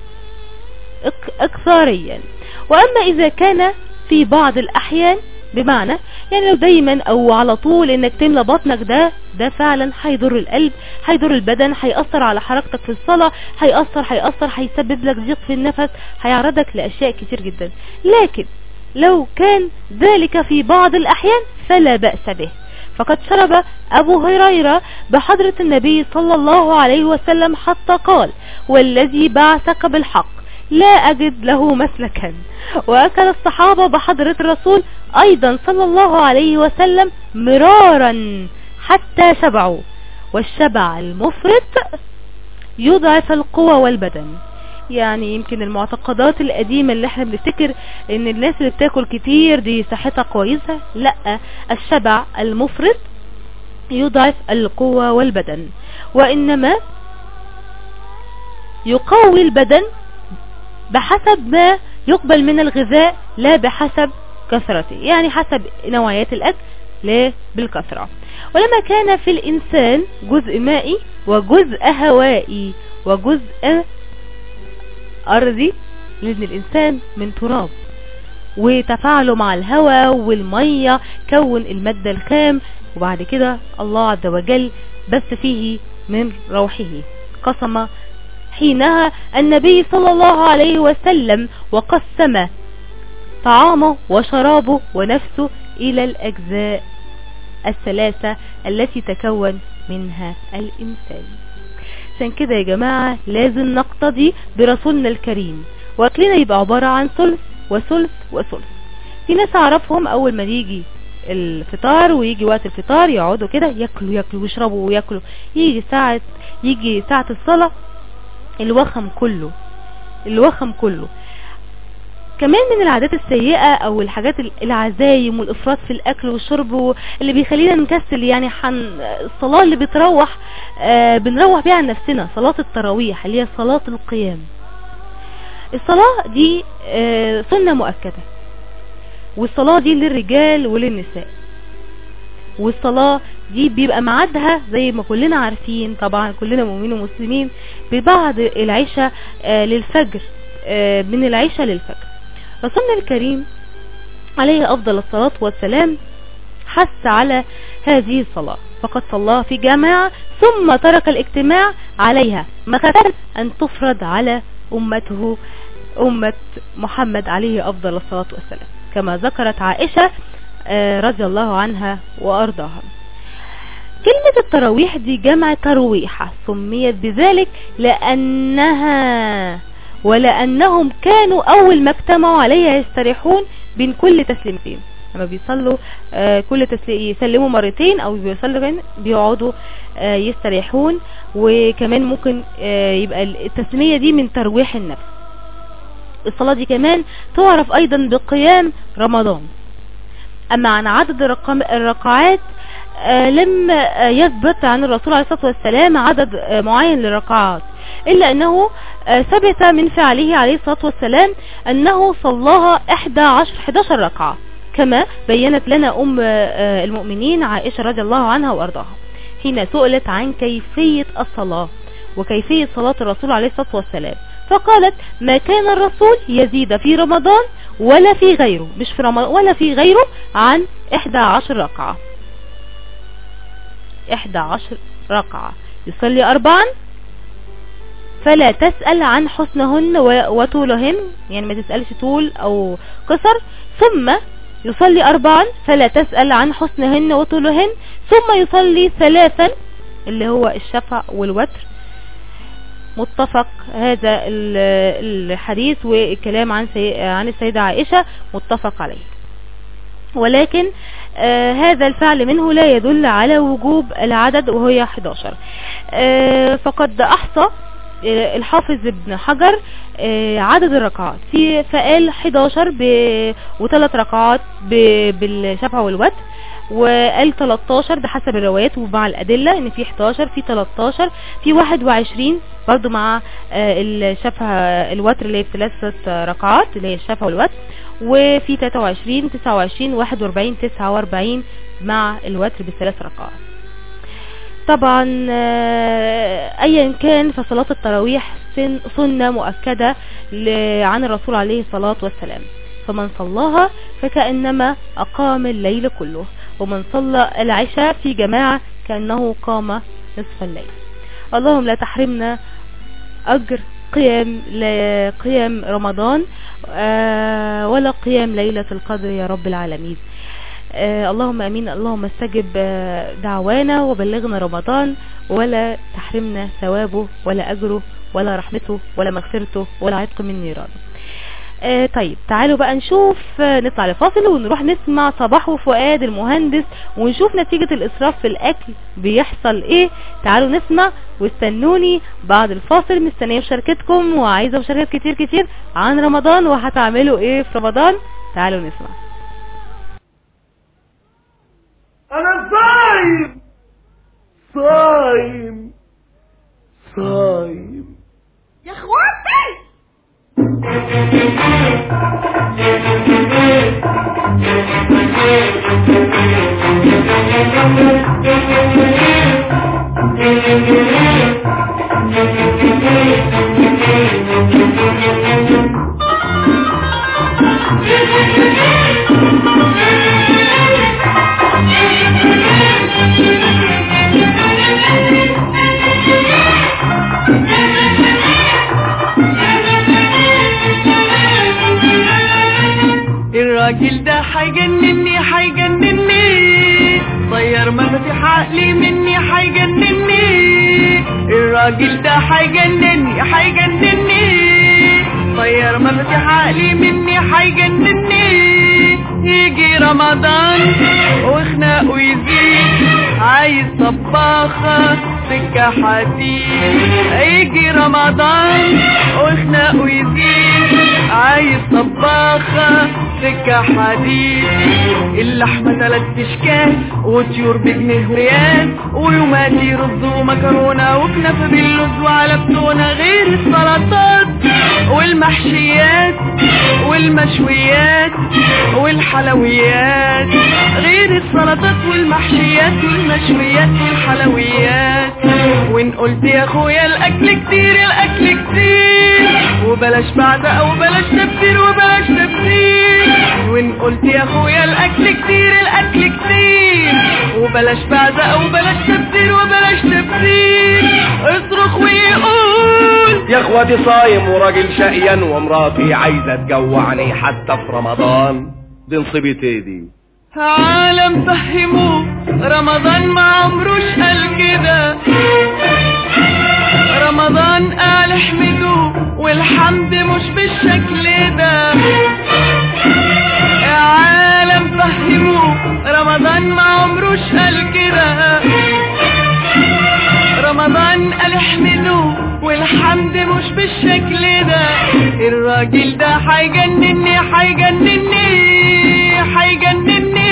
اكثاريا. وأما إذا كان في بعض الأحيان، بمعنى يعني لو دايما او على طول انك تملى بطنك، ده فعلا هيضر القلب، هيضر البدن، هيأثر على حركتك في الصلاة، هيسبب لك ضيق في النفس، هيعرضك لأشياء كتير جدا. لكن لو كان ذلك في بعض الأحيان فلا بأس به. فقد شرب أبو هريرة بحضرة النبي صلى الله عليه وسلم حتى قال: والذي بعثك بالحق لا أجد له مسلكا. وأكل الصحابة بحضرة الرسول أيضا صلى الله عليه وسلم مرارا حتى شبعوا، والشبع المفرط يضعف القوى والبدن. يعني يمكن المعتقدات القديمة اللي احنا بنفتكر ان الناس اللي بتاكل كتير دي صحتها كويسة، لا، الشبع المفرط يضعف القوة والبدن، وانما يقوي البدن بحسب ما يقبل من الغذاء لا بحسب كثرته، يعني حسب نوعيات الأكل لا بالكثرة. ولما كان في الإنسان جزء مائي وجزء هوائي وجزء أرضي، لأن الإنسان من تراب وتفاعله مع الهواء والمية كون المادة الخام، وبعد كده الله عز وجل بث فيه من روحه. قسم حينها النبي صلى الله عليه وسلم وقسم طعامه وشرابه ونفسه إلى الأجزاء الثلاثة التي تكون منها الإنسان. عشان كده يا جماعة لازم نقتدي برسولنا الكريم، وأكلنا يبقى عبارة عن ثلث وثلث وثلث. في ناس أعرفهم أول ما يجي الفطار ويجي وقت الفطار يقعدوا كده ياكلوا ويشربوا وياكلوا، يجي ساعة الصلاة الوخم كله. كمان من العادات السيئة او الحاجات العزايم والافراط في الاكل والشرب اللي بيخلينا نكسل، يعني الصلاة اللي بنروح بيها عن نفسنا، صلاة التراويح اللي هي صلاة القيام. الصلاة دي سنة مؤكدة، والصلاة دي للرجال وللنساء، والصلاة دي بيبقى معادها زي ما كلنا عارفين طبعا، كلنا مؤمنين ومسلمين، ببعض العشاء للفجر، من العشاء للفجر. رسولنا الكريم عليه أفضل الصلاة والسلام حث على هذه الصلاة، فقد صلى في جماعة ثم ترك الاجتماع عليها مخافة أن تفرض على أمة محمد عليه أفضل الصلاة والسلام، كما ذكرت عائشة رضي الله عنها وأرضاها. كلمة التراويح دي جمع ترويحة، سميت بذلك ولأنهم كانوا أول ما اجتمعوا عليها يستريحون بين كل تسليمتين. لما بيصلوا كل يسلموا مرتين أو بيقعدوا يستريحون، وكمان ممكن يبقى التسمية دي من ترويح النفس. الصلاة دي كمان تعرف أيضا بقيام رمضان. أما عن عدد الركعات لم يثبت عن الرسول عليه الصلاة والسلام عدد معين للركعات، إلا أنه ثبت من فعله عليه الصلاة والسلام أنه صلاها 11 ركعة، كما بيّنت لنا أم المؤمنين عائشة رضي الله عنها وأرضاها حين سئلت عن كيفية الصلاة وكيفية صلاة الرسول عليه الصلاة والسلام، فقالت: ما كان الرسول يزيد في رمضان ولا في غيره، مش في رمضان ولا في غيره، عن 11 ركعة. 11 ركعة يصلي 4 فلا تسأل عن حسنهن وطولهن، يعني ما تسألش طول او قصر، ثم يصلي 4 فلا تسأل عن حسنهن وطولهن، ثم يصلي 3 اللي هو الشفع والوتر. متفق هذا الحديث والكلام عن السيدة عائشة متفق عليه، ولكن هذا الفعل منه لا يدل على وجوب العدد وهي 11. فقد أحصى الحافظ ابن حجر عدد الركعات فقال 11 و3 ركعات بالشفع والوتر، وقال 13 بحسب الروايات ومع الأدلة ان في 11 في 13 في 21 برضو مع الشفع الوتر اللي هي ب3 ركعات اللي هي الشفع والوتر، وفي 23 29 41 49 مع الوتر ب3 ركعات. طبعا ايا كان فصلاة التراويح سنة مؤكدة عن الرسول عليه الصلاة والسلام، فمن صلاها فكأنما أقام الليل كله، ومن صلى العشاء في جماعة كأنه قام نصف الليل. اللهم لا تحرمنا أجر قيام رمضان ولا قيام ليلة القدر يا رب العالمين. اللهم امين. اللهم استجب دعوانا وبلغنا رمضان، ولا تحرمنا ثوابه ولا اجره ولا رحمته ولا مغفرته ولا عتق من نيرانه. طيب تعالوا بقى نشوف، نطلع لفاصل ونروح نسمع صباح وفؤاد المهندس ونشوف نتيجة الإسراف في الأكل بيحصل ايه. تعالوا نسمع واستنوني بعد الفاصل، مستنية مشاركتكم وعايزة مشاركات كتير كتير عن رمضان وهتعملوا ايه في رمضان. تعالوا نسمع. انا صايم صايم صايم يا اخواتي الراجل ده هيجنني هيجنني، طير مفاتيح عقلي مني هيجنني. الراجل ده هيجنني هيجنني، طير مفاتيح عقلي مني هيجنني. يجي رمضان وخناقه يزيد، عايز طباخة سكة حديد. يجي رمضان وخناقه يزيد، عايز طباخة سكة حديد. اللحمة 3 اشكال وطيور بجنيه وريال، ويوماتي رز ومكرونة وكنافة باللوز وعلى بتونة، غير السلطات والمحشيات والمشويات والحلويات. غير السلطات والمحشيات والمشويات والحلويات. وان قلت يا اخويا الاكل كتير الاكل كتير، وبلاش بعزق وبلاش تبذير وبلاش تبذير. وان قلت يا اخويا الاكل كتير الاكل كتير، وبلاش بعزق وبلاش تبذير وبلاش تبذير. اصرخ ويقول يا اخواتي صايم وراجل شقيان، ومراتي عايزة تجوعني حتى في رمضان. دي نصيبتي دي. عالم فهموه رمضان ما عمروش قال كده، رمضان قال احمدوه والحمد مش بالشكل ده. عالم فهموه رمضان ما عمروش قال كده، رمضان قال احمدوه والحمد مش بالشكل ده. الراجل ده هيجنني هيجنني هيجنني.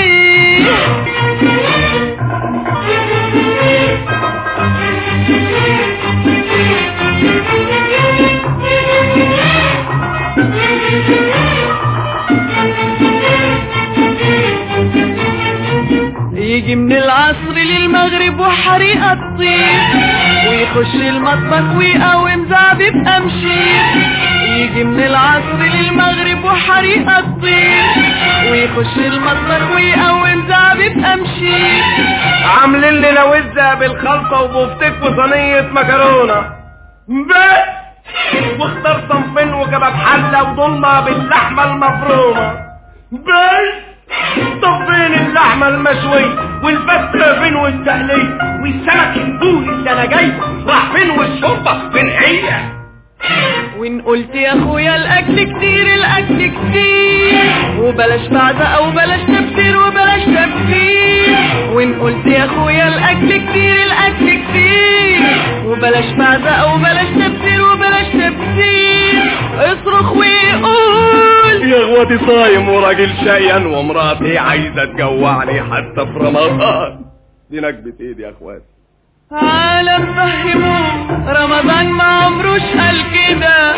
يجي من العصر للمغرب وحريقة تطير، ويخش المطبخ ويقوم زعبيب قمشير. يجي من العصر للمغرب وحريقة تطير، ويخش المطبخ ويقوم زعبيب قمشير. عاملين لنا وزة بالخلطة وبفتك وصينية مكرونة بس، واختار صنفين وكباب حلة وضمة باللحمة المفرومة بس. طب فين اللحمة المشوية والفتة فين والتقلية والسمك البوري اللي انا جاي راح فين والشوربة فين هي؟ وان قلت يا اخويا الاكل كتير الاكل كتير، وبلاش بعزق وبلاش تبذير وبلاش تبذير. وان قلت يا اخويا الاكل كتير الاكل كتير، وبلاش بعزق وبلاش تبذير وبلاش تبذير. اصرخ ويقول يا اخواتي صايم وراجل شقيان، ومراتي عايزة تجوعني حتى في رمضان. دي نكبة ايدي يا اخواتي. عالم فهموه رمضان ما عمروش قال كده،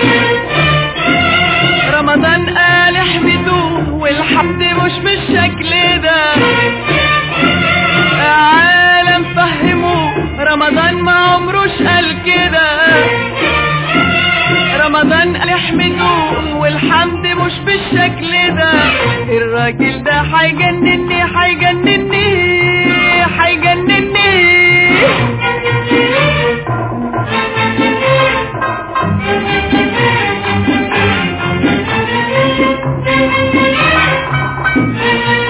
رمضان قال احمدوه والحمد مش بالشكل ده. عالم فهموه رمضان ما عمروش قال كده، رمضان قال احمدوه والحمد مش بالشكل ده. الراجل ده هيجنني هيجنني هيجنني.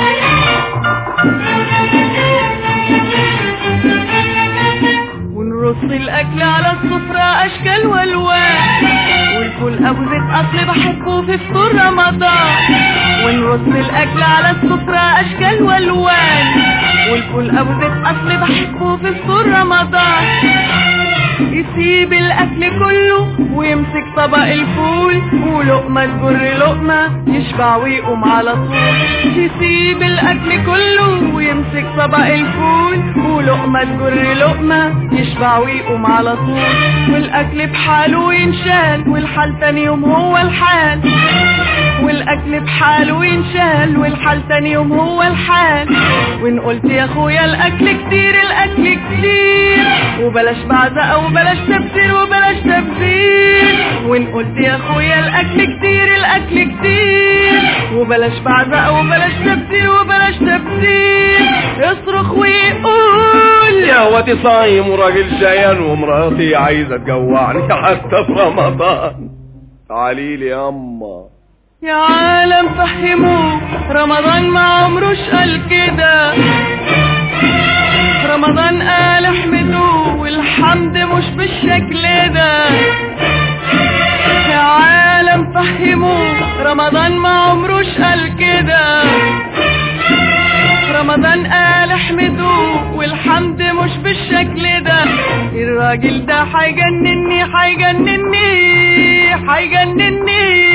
ونرص الاكل على السفرة اشكال والوان، والفول ابو زيت اصل بحبه في فطور رمضان. ونرص الاكل على السفرة اشكال والوان، والفول ابو زيت اصل بحبه في فطور رمضان. يسيب الاكل كله ويمسك طبق الفول، ولقمة تجر لقمة يشبع ويقوم على طول. يسيب الاكل كله ويمسك طبق الفول، ولقمة تجر لقمة يشبع ويقوم على طول. والاكل بحاله ينشال والحال تاني يوم هو الحال، والاكل بحاله ينشال والحال تاني يوم هو الحال. وان قلت يا اخويا الاكل كتير الاكل كتير، وبلاش بعزقه وبلاش تبذير وبلاش تبذير. وان قلت يا اخويا الاكل كتير الاكل كتير، وبلاش بعزقه وبلاش تبذير وبلاش تبذير. اصرخ ويقول يا واتي صايم وراجل شيان ومراتي عايزه تجوعني حتى في رمضان. تعاليلي يا اما يا عالم فهموه رمضان ما عمروش قال كده، رمضان قال احمدوه والحمد مش بالشكل ده. يا عالم فهموه رمضان ما عمروش قال كده، رمضان قال احمدوه والحمد مش بالشكل ده. الراجل ده هيجنني هيجنني هيجنني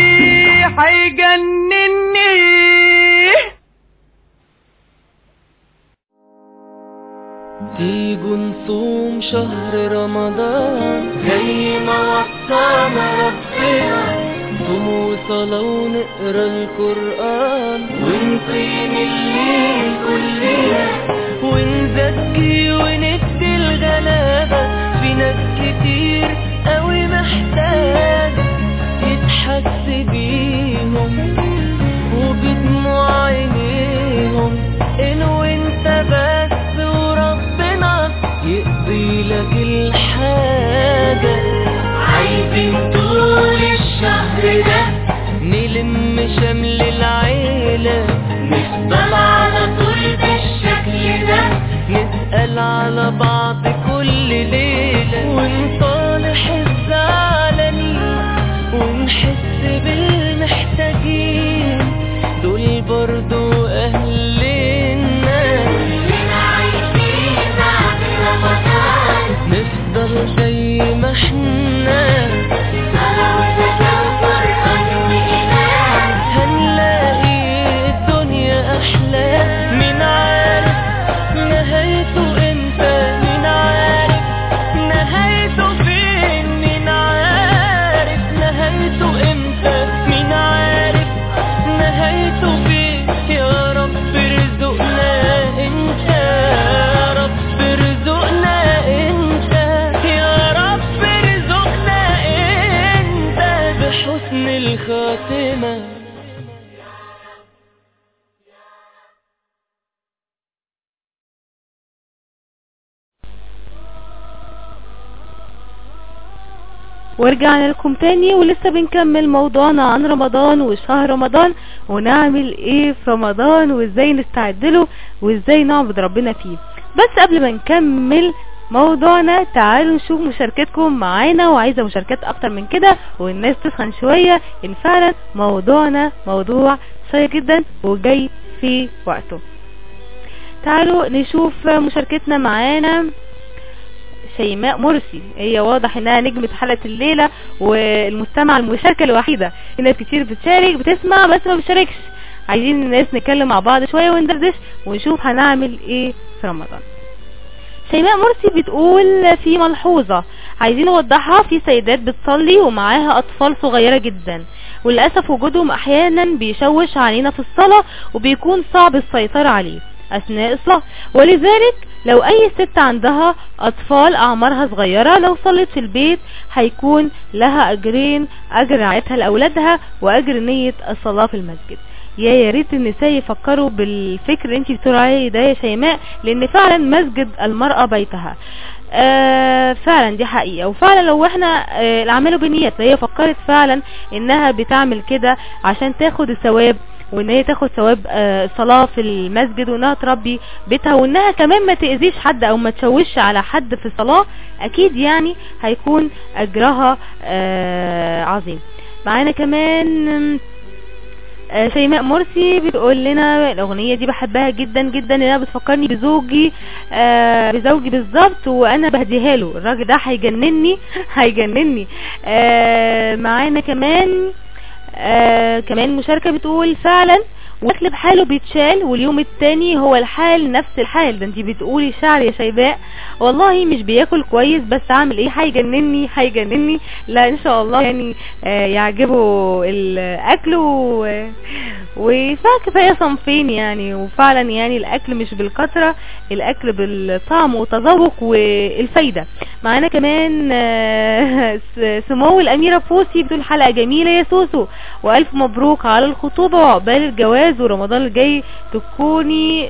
هيجنني. تيجوا نصوم شهر رمضان زي ما وصانا ربنا، صوم وصلاة ونقرا القرآن ونقيم الليل كلنا، ونزكي وندي الغلابة. في ناس كتير قوي محتاجة يتحس بيهم وبدموع عينيهم، إن وانت بس وربنا يقضي لك الحاجة. عايزين طول الشهر ده نلم شمل العيلة، نفضل على طول بالشكل ده، نسأل على بعض كل ليلة، ونصالح الزعلانين ونحس بالمحتاجين. دول برضو أهلنا كلنا عايشين بعد رمضان، نفضل زي ما احنا صلاة وزكاة وقرآن وإيمان. هنلاقي الدنيا أحلى، مين عارف نهايته امتى، مين عارف نهايته فين، مين عارف نهايته امتى، مين عارف نهايته فين. يا رب ارزقنا انت، يا رب ارزقنا انت، يا رب ارزقنا انت بحسن الخاتمة. ورجعنا لكم تاني ولسه بنكمل موضوعنا عن رمضان وشهر رمضان، ونعمل ايه في رمضان وازاي نستعد له وازاي نعبد ربنا فيه. بس قبل ما نكمل موضوعنا تعالوا نشوف مشاركتكم معانا، وعايزة مشاركات اكتر من كده والناس تسخن شوية، ان فعلا موضوعنا موضوع شيق جدا وجاي في وقته. تعالوا نشوف مشاركتنا معانا. شيماء مرسي، هي واضح انها نجمة حلقة الليلة والمستمع المشاركة الوحيدة. الناس كتير بتشارك بتسمع بس ما بتشاركش. عايزين الناس نتكلم مع بعض شوية وندردش ونشوف هنعمل ايه في رمضان. شيماء مرسي بتقول في ملحوظة عايزين نوضحها، في سيدات بتصلي ومعاها اطفال صغيرة جدا، وللأسف وجودهم احيانا بيشوش علينا في الصلاة وبيكون صعب السيطرة عليه اثناء الصلاة. ولذلك لو اي ست عندها اطفال اعمارها صغيرة لو صلت في البيت هيكون لها اجرين، اجر رعايتها لاولادها واجر نية الصلاة في المسجد. يا ريت النساء يفكروا بالفكر اللي انت بتقولي عليه ده يا شيماء، لان فعلا مسجد المرأة بيتها. فعلا دي حقيقة، وفعلا لو احنا الاعمال بنيات، هي فكرت فعلا انها بتعمل كده عشان تاخد الثواب وان هي تاخد ثواب صلاة في المسجد، وانها تربي بيتها، وانها كمان ما تأذيش حد او ما تشوش على حد في الصلاة، اكيد يعني هيكون اجرها عظيم. معانا كمان شيماء مرسي بتقول لنا الاغنية دي بحبها جدا جدا، انها بتفكرني بزوجي بالظبط، وانا بهديها له، الراجل ده هيجنني. معانا كمان مشاركة بتقول فعلا واكل بحاله بيتشال واليوم التاني هو الحال نفس الحال. ده انتي بتقولي شعر يا شيماء، والله مش بياكل كويس بس اعمل ايه، هيجنني. لا ان شاء الله يعني يعجبه الاكل وكفايه صنفين يعني، وفعلا يعني الاكل مش بالكثره، الاكل بالطعم والتذوق والفايده. معانا كمان سمو الاميره فوسي بتقول حلقه جميله يا سوسو، والف مبروك على الخطوبه وعقبال الجواز، ورمضان الجاي تكوني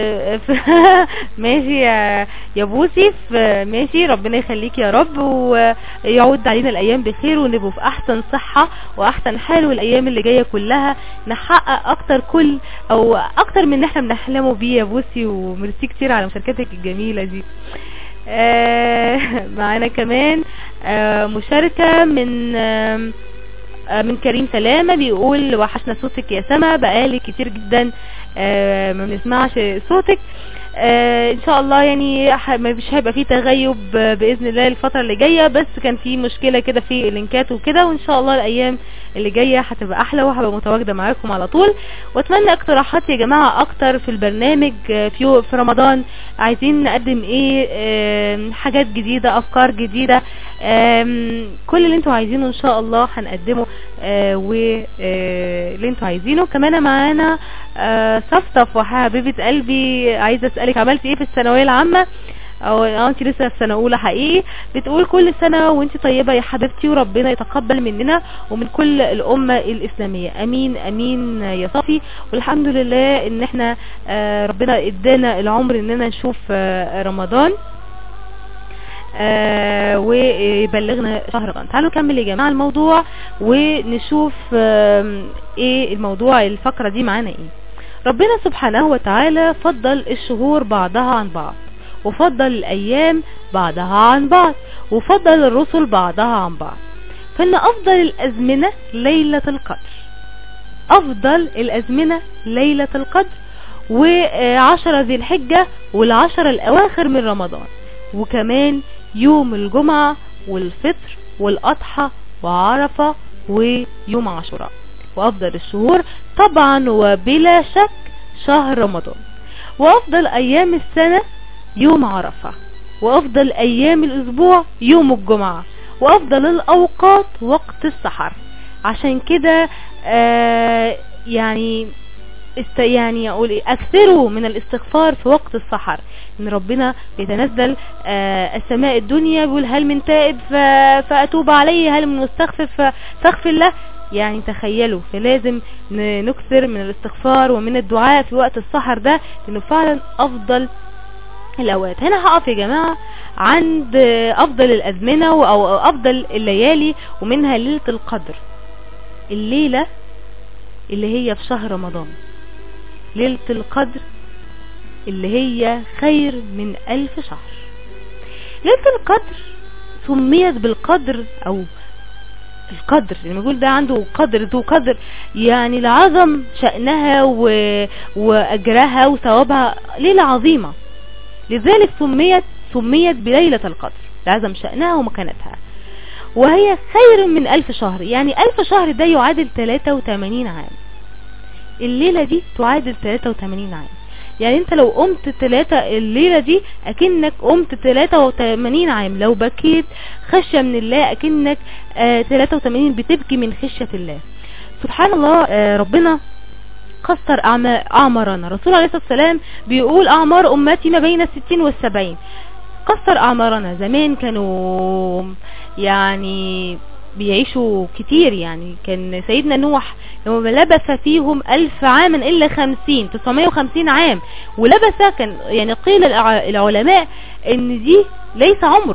ماشي يا بوسي، ماشي، ربنا يخليك يا رب، ويعود علينا الايام بخير، ونبقوا في احسن صحة واحسن حال، والايام اللي جاية كلها نحقق اكتر من احنا بنحلمه بيه يا بوسي، وميرسي كتير على مشاركتك الجميلة دي. معانا كمان مشاركة من كريم سلامة بيقول وحشنا صوتك يا سما، بقالي كتير جدا ما بنسمعش صوتك. ان شاء الله يعني مش هيبقى فيه تغيب باذن الله الفترة اللي جاية، بس كان في مشكلة كده في اللينكات وكده، وان شاء الله الايام اللي جاية هتبقى احلى، وهبقى متواجدة معاكم على طول. واتمنى اقتراحات يا جماعة اكتر في البرنامج في رمضان، عايزين نقدم ايه، حاجات جديدة، افكار جديدة، كل اللي انتوا عايزينه ان شاء الله هنقدمه، واللي انتوا عايزينه. كمان معانا صفصف وحبيبة قلبي، عايزة اسألك عملتي ايه في الثانوية العامة، او انت لسه في سنة اولى حقيقي. بتقول كل سنة وانت طيبة يا حبيبتي، وربنا يتقبل مننا ومن كل الامة الاسلامية، امين امين يا صفي. والحمد لله ان احنا ربنا ادانا العمر اننا نشوف رمضان ويبلغنا شهر رمضان. تعالوا نكمل يا جماعة الموضوع ونشوف ايه الموضوع، الفقرة دي معانا ايه. ربنا سبحانه وتعالى فضل الشهور بعضها عن بعض، وفضل الايام بعضها عن بعض، وفضل الرسل بعضها عن بعض. فان افضل الازمنة ليلة القدر، افضل الازمنة ليلة القدر، و10 ذي الحجة، وال10 الاواخر من رمضان، وكمان يوم الجمعة والفطر والاضحى وعرفة ويوم عاشوراء. وافضل الشهور طبعا وبلا شك شهر رمضان، وافضل ايام السنة يوم عرفة، وافضل ايام الاسبوع يوم الجمعة، وافضل الاوقات وقت السحر. عشان كده يعني اقول اكثروا من الاستغفار في وقت السحر، ان ربنا بيتنزل السماء الدنيا بيقول هل من تائب فاتوب عليه، هل من مستغفر فاغفر له. يعني تخيلوا، فلازم نكثر من الاستغفار ومن الدعاء في وقت السحر ده، لانه فعلا افضل الاوقات. هنا هقف يا جماعة عند افضل الازمنة او افضل الليالي، ومنها ليلة القدر، الليلة اللي هي في شهر رمضان، ليلة القدر اللي هي خير من 1000 شهر. ليلة القدر سميت بالقدر او القدر، لما يقول ده عنده قدر، ذو قدر، يعني لعظم شأنها واجرها وثوابها، ليلة عظيمة، لذلك سميت بليلة القدر لعظم شأنها ومكانتها. وهي خير من 1000 شهر، يعني 1000 شهر ده يعادل 83 عام، الليلة دي تعادل 83 عام. يعني انت لو قمت الليلة دي اكنك قمت 83 عام، لو بكيت خشية من الله اكنك 83 بتبكي من خشية الله. سبحان الله، ربنا قصر اعمارنا. رسول عليه الصلاة والسلام بيقول اعمار امتي ما بين 60 و70. قصر اعمارنا. زمان كانوا يعني بيعيشوا كتير، يعني كان سيدنا نوح لما لبث فيهم 1000 عاما الا 950 عام، ولبث كان يعني قيل العلماء ان دي ليس عمره،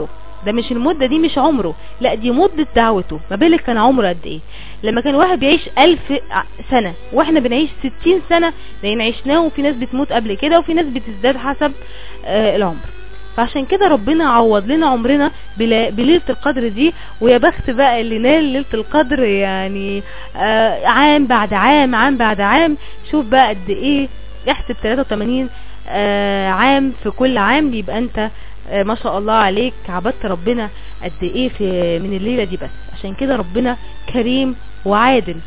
ده مش المدة دي مش عمره، لا دي مدة دعوته. ما بالك كان عمره قد ايه؟ لما كان واحد بيعيش 1000 سنة واحنا بنعيش 60 سنة، لان عشناه، وفي ناس بتموت قبل كده وفي ناس بتزداد حسب العمر. فعشان كده ربنا عوض لنا عمرنا بليلة القدر دي. ويا بخت بقى اللي نال ليلة القدر، يعني عام بعد عام، عام بعد عام. شوف بقى قد ايه، احسب 83 عام في كل عام، يبقى انت ما شاء الله عليك عبدت ربنا قد ايه في من الليلة دي بس. عشان كده ربنا كريم وعادل.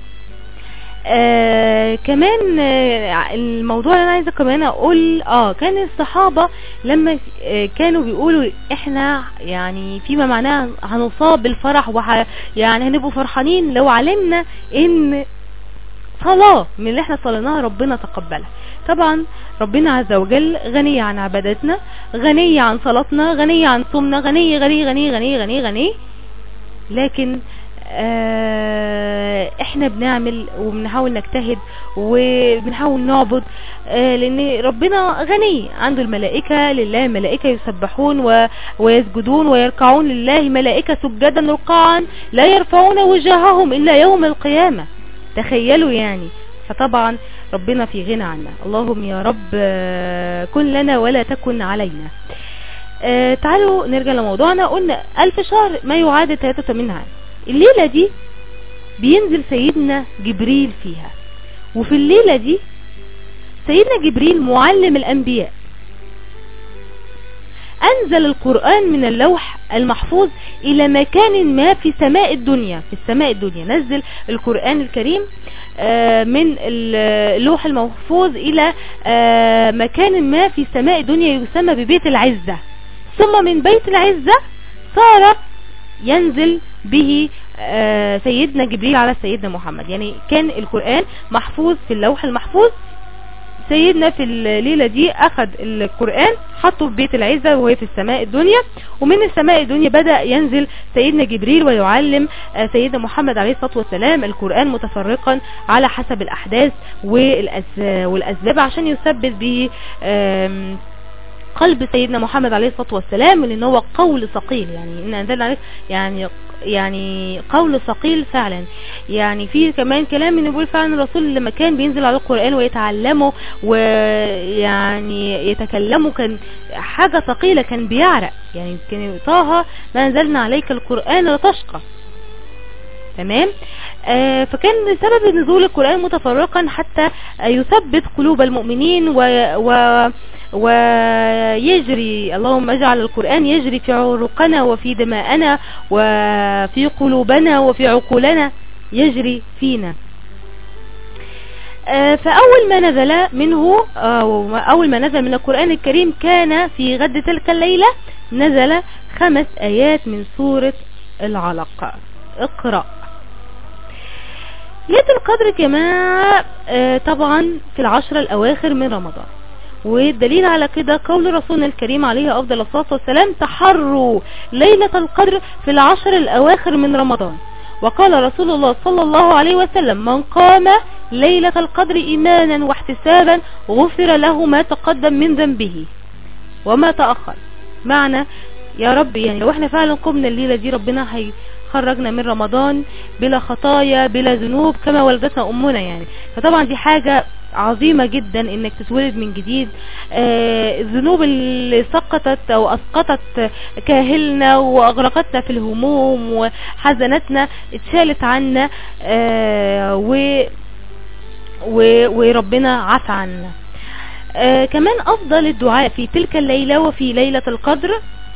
كمان الموضوع اللي انا عايزه كمان اقول، كان الصحابة لما كانوا بيقولوا احنا يعني فيما معناه هنصاب بالفرح يعني هنبقوا فرحانين لو علمنا ان صلاة من اللي احنا صليناها ربنا تقبلها. طبعا ربنا عز وجل غني عن عبادتنا، غني عن صلاتنا، غني عن صومنا، غني غني غني غني غني غني. لكن احنا بنعمل وبنحاول نجتهد وبنحاول نعبد، لان ربنا غني. عنده الملائكة، لله ملائكة يسبحون ويسجدون ويركعون لله، ملائكة سجدا ركعا لا يرفعون وجههم الا يوم القيامة. تخيلوا يعني. فطبعا ربنا في غنى عنا. اللهم يا رب كن لنا ولا تكن علينا. تعالوا نرجع لموضوعنا. قلنا 1000 شهر ما يعادل 83 عام. الليلة دي بينزل سيدنا جبريل فيها، وفي الليلة دي سيدنا جبريل معلم الأنبياء أنزل القرآن من اللوح المحفوظ إلى مكان ما في سماء الدنيا. في السماء الدنيا نزل القرآن الكريم من اللوح المحفوظ إلى مكان ما في سماء الدنيا يسمى ببيت العزة. ثم من بيت العزة صار ينزل به سيدنا جبريل على سيدنا محمد. يعني كان القرآن محفوظ في اللوح المحفوظ، سيدنا في الليلة دي أخذ القرآن حطه في بيت العزة وهي في السماء الدنيا، ومن السماء الدنيا بدأ ينزل سيدنا جبريل ويعلم سيدنا محمد عليه الصلاة والسلام القرآن متفرقا على حسب الأحداث والأسباب، عشان يثبت به قلب سيدنا محمد عليه الصلاة والسلام، لأن هو قول ثقيل. يعني إن أنزل عليه يعني قول ثقيل فعلا. يعني في كمان كلام ان يقول فعلا الرسول لما كان بينزل على القرآن ويتعلمه ويعني يتكلمه كان حاجة ثقيلة، كان بيعرق. يعني كان طه ما انزلنا عليك القرآن لتشقى. تمام. فكان سبب نزول القرآن متفرقا حتى يثبت قلوب المؤمنين ويجري. اللهم اجعل القرآن يجري في عروقنا وفي دماءنا وفي قلوبنا وفي عقولنا، يجري فينا. فأول ما نزل منه أول ما نزل من القرآن الكريم كان في غد تلك الليلة نزل 5 آيات من سورة العلق. اقرأ. ليلة القدر جماعة طبعا في العشرة الأواخر من رمضان، والدليل على كده قول رسولنا الكريم عليه أفضل الصلاة والسلام: تحروا ليلة القدر في العشر الأواخر من رمضان. وقال رسول الله صلى الله عليه وسلم: من قام ليلة القدر إيمانا واحتسابا غفر له ما تقدم من ذنبه وما تأخر. معنى يا رب يعني لو احنا فعلا قمنا الليلة دي ربنا هيخرجنا من رمضان بلا خطايا بلا ذنوب كما ولدتنا أمنا. يعني فطبعا دي حاجة عظيمة جدا انك تتولد من جديد. الذنوب اللي سقطت او اسقطت كاهلنا واغرقتنا في الهموم وحزنتنا اتشالت عنا، وربنا عفى عنا. كمان افضل الدعاء في تلك الليلة وفي ليلة القدر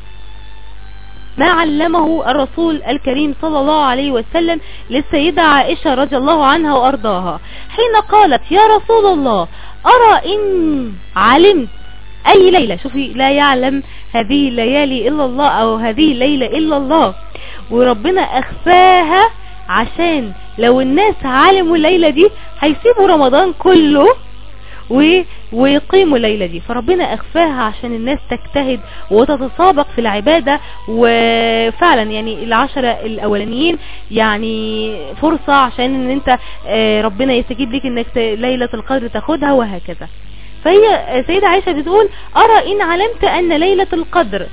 ما علمه الرسول الكريم صلى الله عليه وسلم للسيدة عائشة رضي الله عنها وأرضاها حين قالت: يا رسول الله، أرى إن علمت أي ليلة، شوفي لا يعلم هذه الليالي إلا الله أو هذه الليلة إلا الله، وربنا أخفاها عشان لو الناس علموا الليلة دي هيسيبوا رمضان كله ويقيموا الليلة دي. فربنا اخفاها عشان الناس تجتهد وتتسابق في العبادة. وفعلا يعني العشرة الاولانيين يعني فرصة عشان ان انت ربنا يستجيب لك انك ليلة القدر تاخدها وهكذا. فهي سيدة عائشة بتقول: ارى ان علمت ان ليلة القدر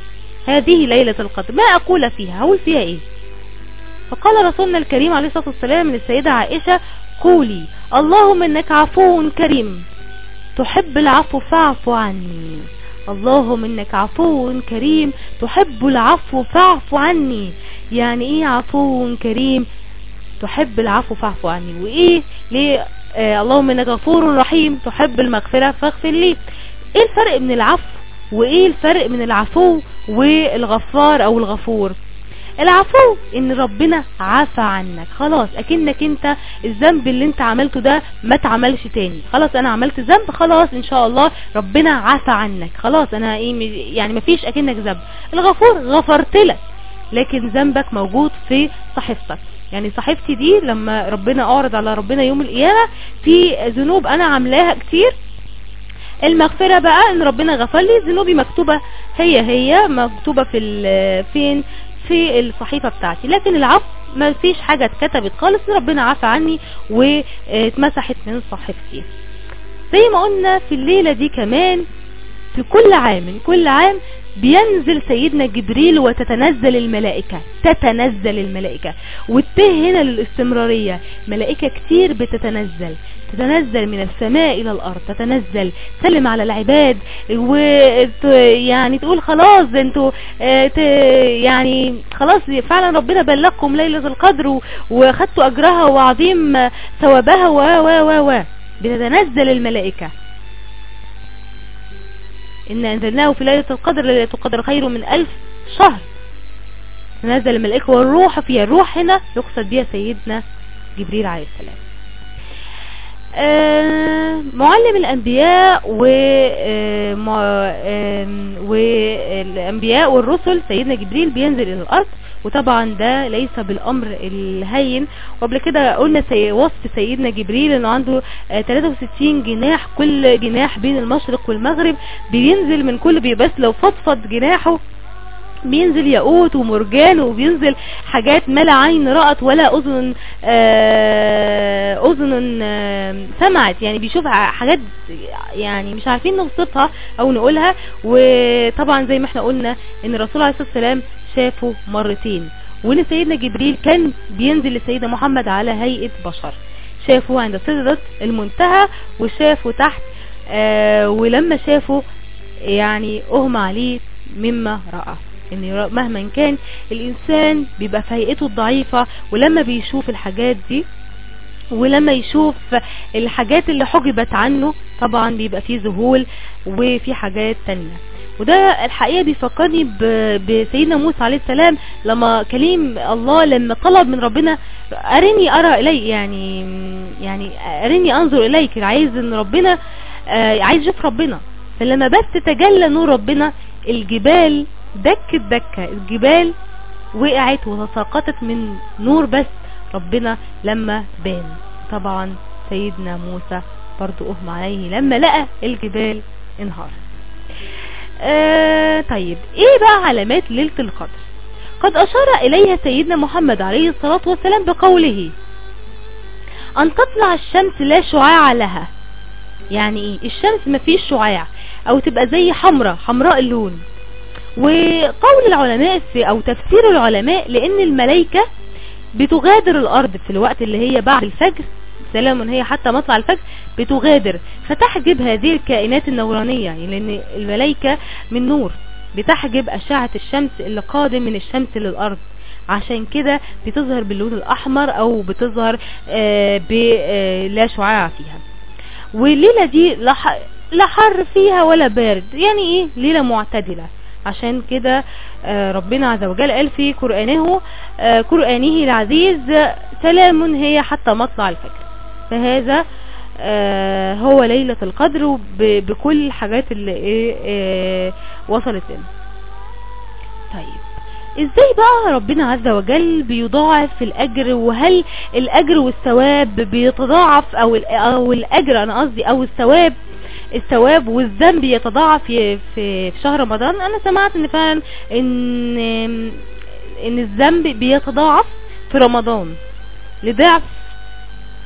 هذه ليلة القدر، ما أقول فيها، هقول فيها إيه؟ فقال رسولنا الكريم عليه الصلاة والسلام للسيدة عائشة: قولي اللهم إنك عفو كريم تحب العفو فاعف عني. اللهم إنك عفو كريم تحب العفو فاعف عني. يعني إيه عفو كريم تحب العفو فاعف عني؟ وإيه ليه اللهم إنك غفور رحيم تحب المغفرة فاغفر لي؟ إيه الفرق من العفو وإيه الفرق من العفو والغفار أو الغفور؟ العفو ان ربنا عفى عنك، خلاص اكنك انت الذنب اللي انت عملته ده ما تعملش تاني، خلاص انا عملت ذنب، خلاص ان شاء الله ربنا عفى عنك، خلاص انا يعني مفيش اكنك ذنب. الغفور غفرت لك لكن ذنبك موجود في صحيفتك. يعني صحيفتي دي لما ربنا اعرض على ربنا يوم القيامة في ذنوب انا عاملاها كتير، المغفرة بقى ان ربنا غفر لي ذنوبي مكتوبة هي مكتوبة فين في الصحيفة بتاعتي، لكن العفو ما فيش حاجة اتكتبت خالص، ربنا عفى عني واتمسحت من صحيفتي. زي ما قلنا في الليلة دي كمان في كل عام بينزل سيدنا جبريل وتتنزل الملائكة، والته هنا للاستمرارية، ملائكة كتير بتتنزل من السماء الى الارض، تتنزل تسلم على العباد، ويعني تقول خلاص انتوا يعني خلاص فعلا ربنا بلغكم ليلة القدر واخدتوا اجرها وعظيم ثوابها و بتتنزل الملائكة. إن أنزلناه في ليلة القدر، ليلة القدر خير من 1000 شهر. تنزل الملائكة والروح فيها، الروح هنا يقصد بها سيدنا جبريل عليه السلام. معلم الأنبياء والأنبياء والرسل سيدنا جبريل بينزل إلى الأرض، وطبعا ده ليس بالأمر الهين. وقبل كده قلنا وصف سيدنا جبريل انه عنده 63 جناح، كل جناح بين المشرق والمغرب بينزل من كل بس لو فضفض جناحه بينزل ياقوت ومرجان، وبينزل حاجات ما لا عين رأت ولا أذن سمعت، يعني بيشوف حاجات يعني مش عارفين نوصفها او نقولها. وطبعا زي ما احنا قلنا ان الرسول عليه الصلاة والسلام شافه مرتين، وان سيدنا جبريل كان بينزل لسيدنا محمد على هيئة بشر، شافه عند سدرة المنتهى وشافه تحت ولما شافه يعني اغمى عليه مما رأى. ان مهما كان الانسان بيبقى في هيئته الضعيفة، ولما بيشوف الحاجات دي ولما يشوف الحاجات اللي حجبت عنه طبعا بيبقى فيه ذهول وفي حاجات تانية. وده الحقيقة بيفكرني بسيدنا موسى عليه السلام لما كليم الله لما طلب من ربنا أرني أرى إليك، يعني أرني أنظر إليك، عايز ان ربنا عايز يشوف ربنا. فلما بس تجلى نور ربنا الجبال دكة، الجبال وقعت وتساقطت من نور بس ربنا لما بان. طبعا سيدنا موسى برضو اغمى عليه لما لقى الجبال انهار. طيب ايه بقى علامات ليلة القدر؟ قد اشار اليها سيدنا محمد عليه الصلاة والسلام بقوله ان تطلع الشمس لا شعاع لها. يعني ايه الشمس ما فيش شعاع او تبقى زي حمراء اللون. وقول العلماء او تفسير العلماء لان الملائكة بتغادر الارض في الوقت اللي هي بعد الفجر، سلام هي حتى مطلع الفجر بتغادر، فتحجب هذه الكائنات النورانية، يعني لان الملائكة من نور بتحجب اشعة الشمس اللي قادم من الشمس للارض، عشان كده بتظهر باللون الاحمر او بتظهر لا شعاع فيها. والليلة دي لا حر فيها ولا بارد، يعني ايه ليلة معتدلة. عشان كده ربنا عز وجل قال في قرآنه العزيز سلام هي حتى مطلع الفجر. فهذا هو ليلة القدر بكل الحاجات اللي وصلت لنا. طيب ازاي بقى ربنا عز وجل بيضاعف الأجر؟ وهل الأجر والثواب بيتضاعف او الأجر انا قصدي او الثواب والذنب يتضاعف في شهر رمضان؟ انا سمعت ان فعلا ان الذنب بيتضاعف في رمضان لضعف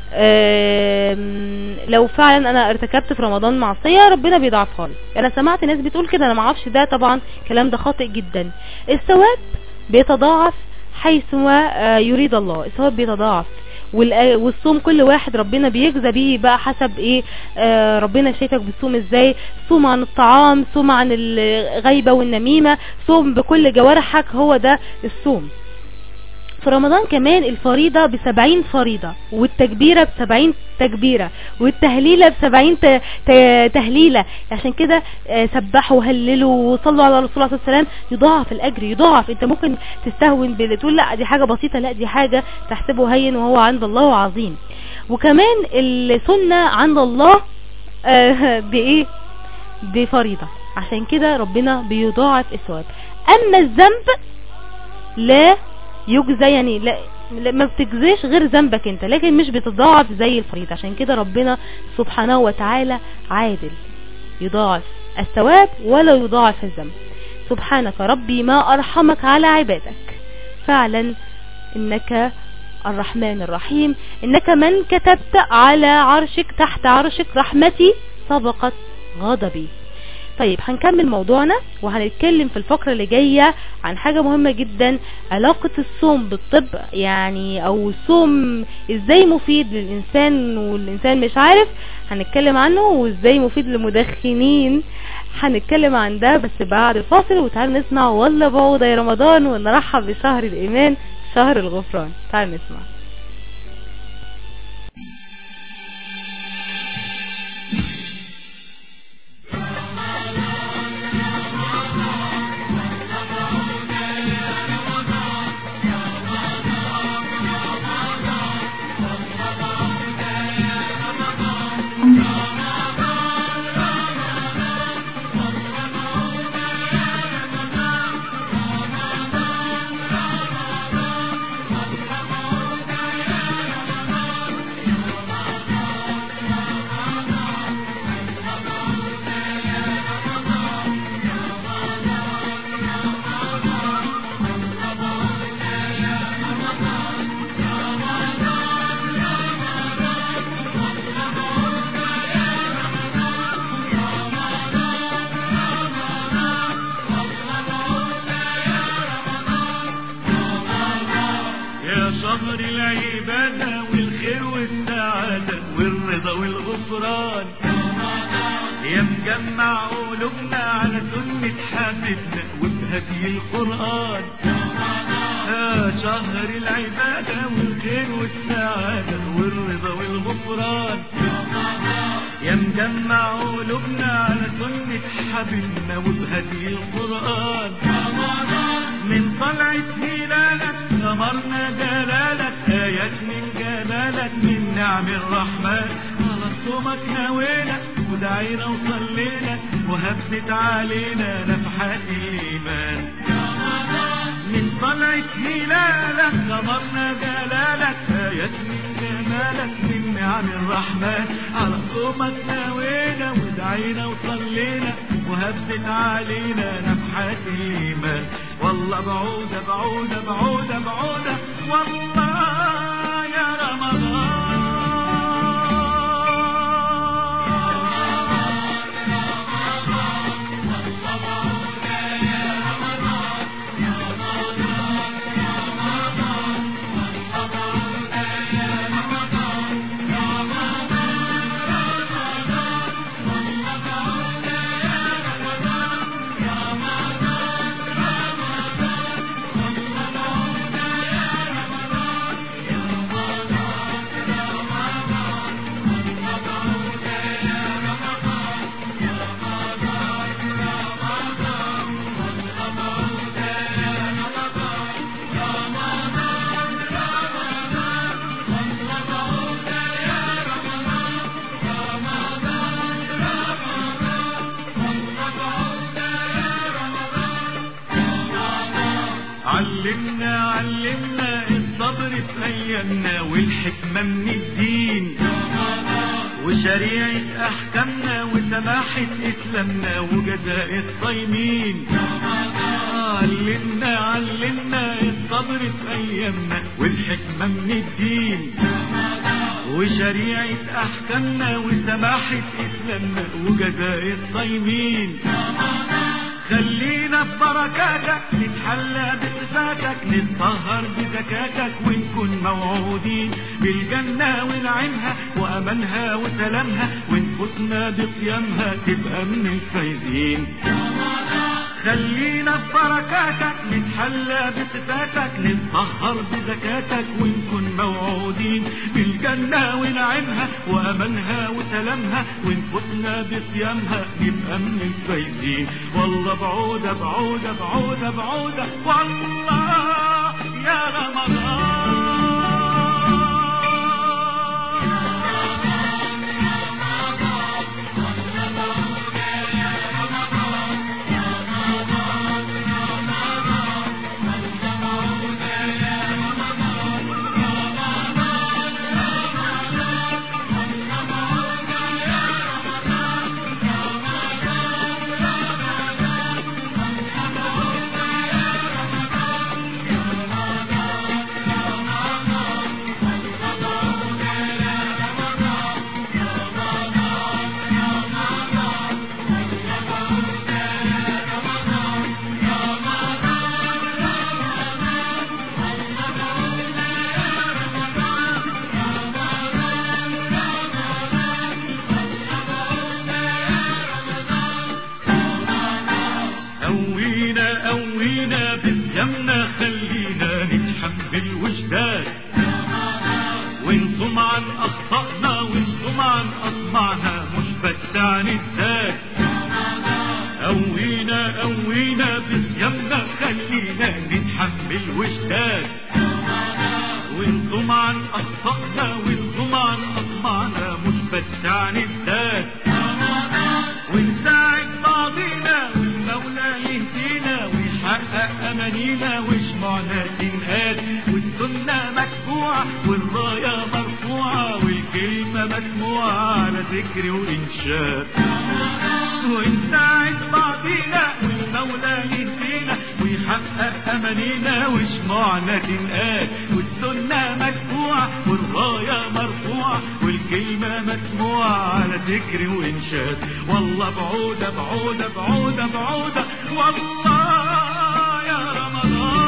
لو فعلا انا ارتكبت في رمضان معصية ربنا بيضاعفها لي. انا سمعت ناس بتقول كده، انا معرفش ده طبعا الكلام ده خاطئ جدا. الثواب بيتضاعف حيث ما يريد الله، الثواب بيتضاعف، والصوم كل واحد ربنا بيجزى بيه بقى حسب ايه ربنا شايفك بتصوم ازاي. صوم عن الطعام، صوم عن الغيبة والنميمة، صوم بكل جوارحك، هو ده الصوم. في رمضان كمان الفريضة ب70 فريضة، والتكبيرة ب70 تكبيرة، والتهليلة ب70 تهليلة. عشان كده سبحوا وهللوا وصلوا على رسول الله صلى الله عليه وسلم، يضاعف الأجر، يضاعف. انت ممكن تستهون تقول لا دي حاجة بسيطة، لا دي حاجة تحسبه هين وهو عند الله عظيم. وكمان السنة عند الله بإيه؟ بفريضة، عشان كده ربنا بيضاعف الثواب. أما الذنب لا يجزى، يعني لا ما بتجزيش غير ذنبك انت، لكن مش بتضاعف زي الفريضة. عشان كده ربنا سبحانه وتعالى عادل، يضاعف الثواب ولا يضاعف الذنب. سبحانك ربي ما أرحمك على عبادك، فعلا إنك الرحمن الرحيم، إنك من كتبت على عرشك تحت عرشك رحمتي سبقت غضبي. طيب هنكمل موضوعنا وهنتكلم في الفقرة اللي جاية عن حاجة مهمة جدا، علاقة الصوم بالطب، يعني او الصوم ازاي مفيد للإنسان والإنسان مش عارف، هنتكلم عنه، وازاي مفيد للمدخنين هنتكلم عن ده بس بعد الفاصل. وتعالوا نسمع والله بعوضة يا رمضان، ونرحب بشهر الإيمان شهر الغفران. تعالوا نسمع. شهر العبادة والخير والسعادة والرضا والغفران، يا مجمع قلوبنا على سنة حبيبنا وبهدي القرآن. شهر العبادة والخير والسعادة والرضا والغفران، يا مجمع قلوبنا على سنة حبيبنا وبهدي القرآن. من طلعة هلالك غمرنا جلالك، آيات من جلالك من نعم الرحمن. على صومك نوينا ودعينا وصلينا وهبت علينا نفحات الإيمان. من طلعة هلالك غمرنا جلالك، آيات من جمالك من نعم الرحمن. على صومك نوينا ودعينا وصلينا وهبت علينا نفحات الإيمان. والله بعودة بعودة بعودة بعودة والله يا رمضان. علمنا الصبر في أيامنا والحكمة من الدين، وشريعة أحكامنا وسماحة إسلامنا وجزاء الصايمين. علمنا الصبر في أيامنا والحكمة من الدين، وشريعة أحكامنا وسماحة إسلامنا وجزاء الصايمين. خلينا ببركاتك نتحلى بصفاتك نتطهر بزكاتك ونكون موعودين بالجنة ونعيمها وأمانها وسلامها ونفوتنا بصيامها تبقى من الفايزين. خلينا ببركاتك نتحلى بصفاتك نتطهر بزكاتك ونكون موعودين بالجنة ونعيمها وأمانها وسلامها ونفوتنا بصيامها نبقى من الفايزين. والله بعودة بعودة بعودة بعودة والله يا رمضان. قوينا بصيامنا خلينا نتحمل وجدان ونصوم عن أخطائنا ونصوم عن أطماعنا مش بس عن الذات. قوينا بصيامنا خلينا نتحمل وجدان ونصوم عن أخطائنا ونصوم عن أطماعنا مش بس عن الذات. ونساعد بعضينا والمولى يهدينا ويحقق أمانينا وشمعنا تنقاد والسنة مكفوعة والراية مرفوعة والكلمة مسموعة على ذكر وإنشاء. ونساعد بعضينا والمولى يهدينا ويحقق أمانينا وشمعنا تنقاد والسنة مكفوعة والراية مرفوعة والكلمة مسموعة على ذكر وإنشاد. والله بعودة بعودة بعودة بعودة والله يا رمضان.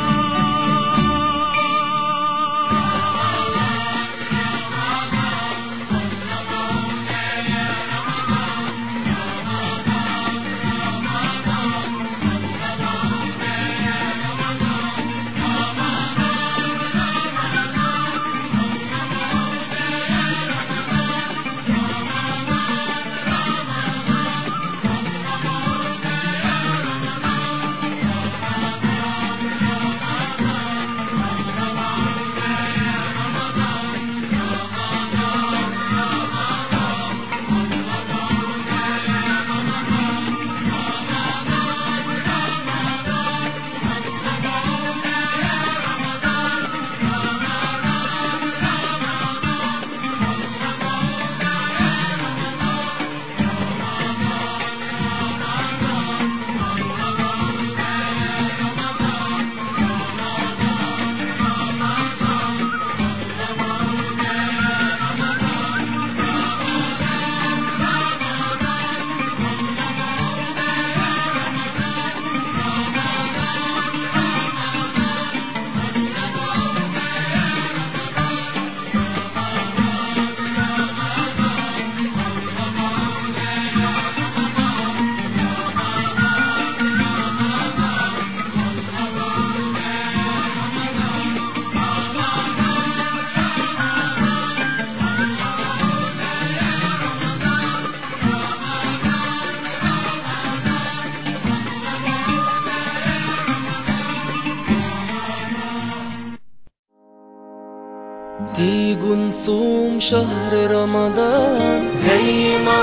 تيجوا نصوم شهر رمضان زي ما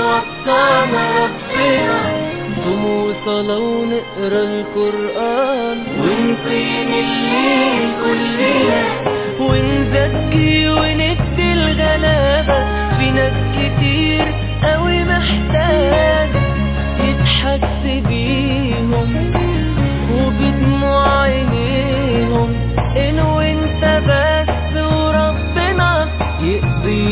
وصانا ربنا، صوم وصلاة ونقرا القرآن ونقيم الليل كلنا ونزكي وندي الغلابة. في ناس كتير قوي محتاجة يتحس بيهم وبدموع عينيهم إن وانت بس وربنا يقضي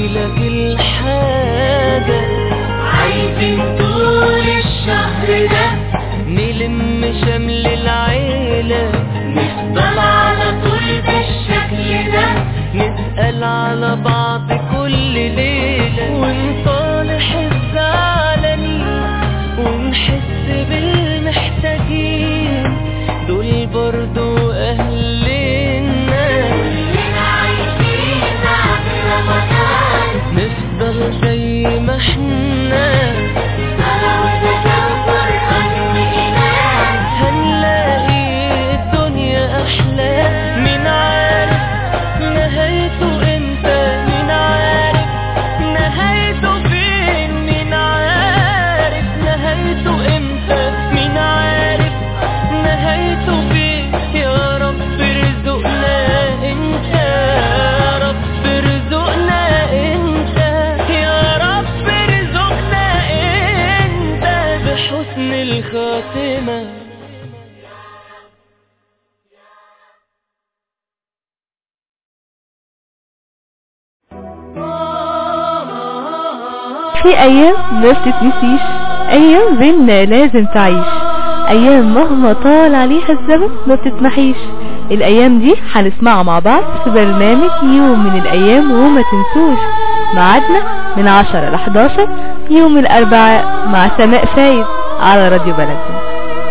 في ايام ما بتتنسيش، ايام بينا لازم تعيش، ايام مهما طال عليها الزمن ما بتتمحيش. الايام دي هنسمعها مع بعض في برنامج يوم من الايام، وما تنسوش ميعادنا من 10 ل 11 يوم الاربعاء مع سماء فايد على راديو بلدنا.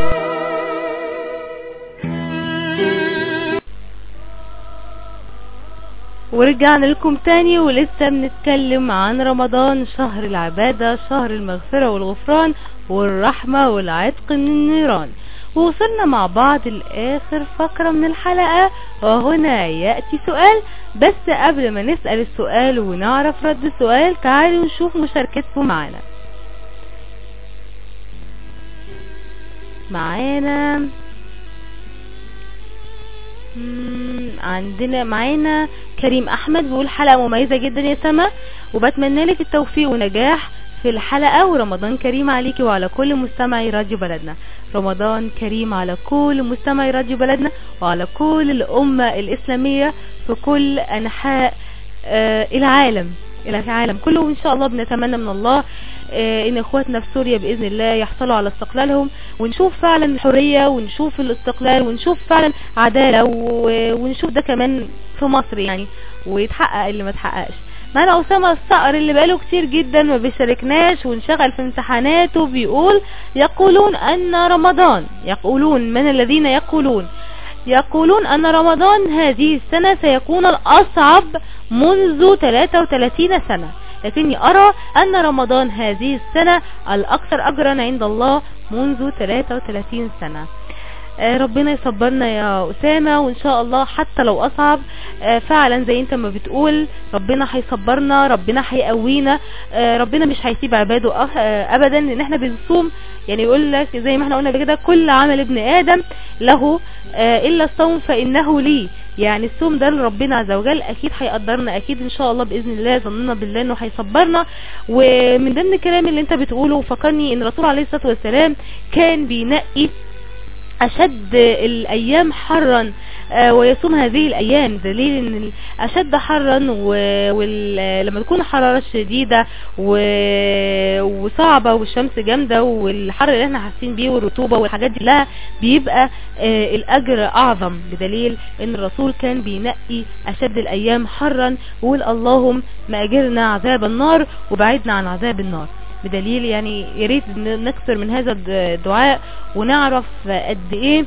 ورجعنا لكم تاني ولسه بنتكلم عن رمضان، شهر العبادة، شهر المغفرة والغفران والرحمة والعتق من النيران. ووصلنا مع بعض لآخر فقرة من الحلقة، وهنا يأتي سؤال. بس قبل ما نسأل السؤال ونعرف رد السؤال، تعالوا نشوف مشاركتكم معانا. معانا كريم احمد بيقول حلقة مميزة جدا يا سما، وبتمنى لك التوفيق ونجاح في الحلقة، ورمضان كريم عليكي وعلى كل مستمعي راديو بلدنا. رمضان كريم على كل مستمعي راديو بلدنا وعلى كل الأمة الإسلامية في كل أنحاء العالم كله. وإن شاء الله بنتمنى من الله ان اخواتنا في سوريا باذن الله يحصلوا على استقلالهم، ونشوف فعلا الحرية، ونشوف الاستقلال، ونشوف فعلا عدالة، ونشوف ده كمان في مصر يعني، ويتحقق اللي ما تحققش. معنا أسامة الصقر اللي بقاله كتير جدا ما بيشاركناش وانشغل في امتحاناته، بيقول يقولون من الذين يقولون أن رمضان هذه السنة سيكون الأصعب منذ 33 سنة، لكني أرى أن رمضان هذه السنة الأكثر أجرا عند الله منذ 33 سنة. ربنا يصبرنا يا أسامة، وإن شاء الله حتى لو أصعب فعلا زي انت ما بتقول ربنا هيصبرنا، ربنا هيقوينا، ربنا مش هيسيب عباده أبدا. لأن احنا بنصوم يعني يقول لك زي ما احنا قلنا كده كل عمل ابن آدم له إلا الصوم فإنه لي، يعني الصوم ده لربنا عز وجل أكيد هيقدرنا، أكيد إن شاء الله بإذن الله ظننا بالله إنه هيصبرنا. ومن ضمن الكلام اللي انت بتقوله فكرني إن الرسول عليه الصلاة والسلام كان بينقي أشد الأيام حرا ويصوم هذه الأيام، دليل ان أشد حرا لما تكون حرارة شديدة وصعبة والشمس جامدة والحر اللي احنا حاسين بيه والرطوبة والحاجات دي لها بيبقى الأجر أعظم، بدليل ان الرسول كان بينقي أشد الأيام حرا ويقول اللهم ما أجرنا عذاب النار وبعدنا عن عذاب النار. بدليل يعني يريد نكثر من هذا الدعاء ونعرف قد ايه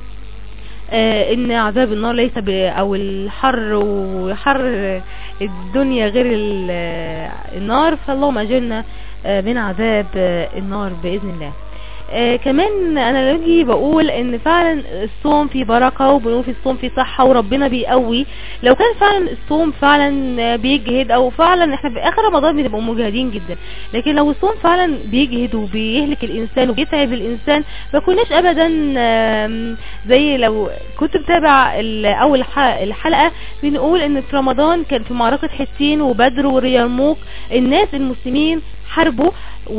ان عذاب النار ليس او الحر وحر الدنيا غير النار، فاللهم اجرنا من عذاب النار بإذن الله. كمان انا لجي بقول ان فعلا الصوم فيه بركة، وبنقول في الصوم فيه صحة وربنا بيقوي. لو كان فعلا الصوم فعلا بيجهد، او فعلا احنا في اخر رمضان بنبقى مجهدين جدا، لكن لو الصوم فعلا بيجهد وبيهلك الانسان وبيتعب الانسان ما كناش ابدا زي لو كنت متابع اول الحلقة بنقول ان في رمضان كان في معركة حطين وبدر واليرموك الناس المسلمين حاربوا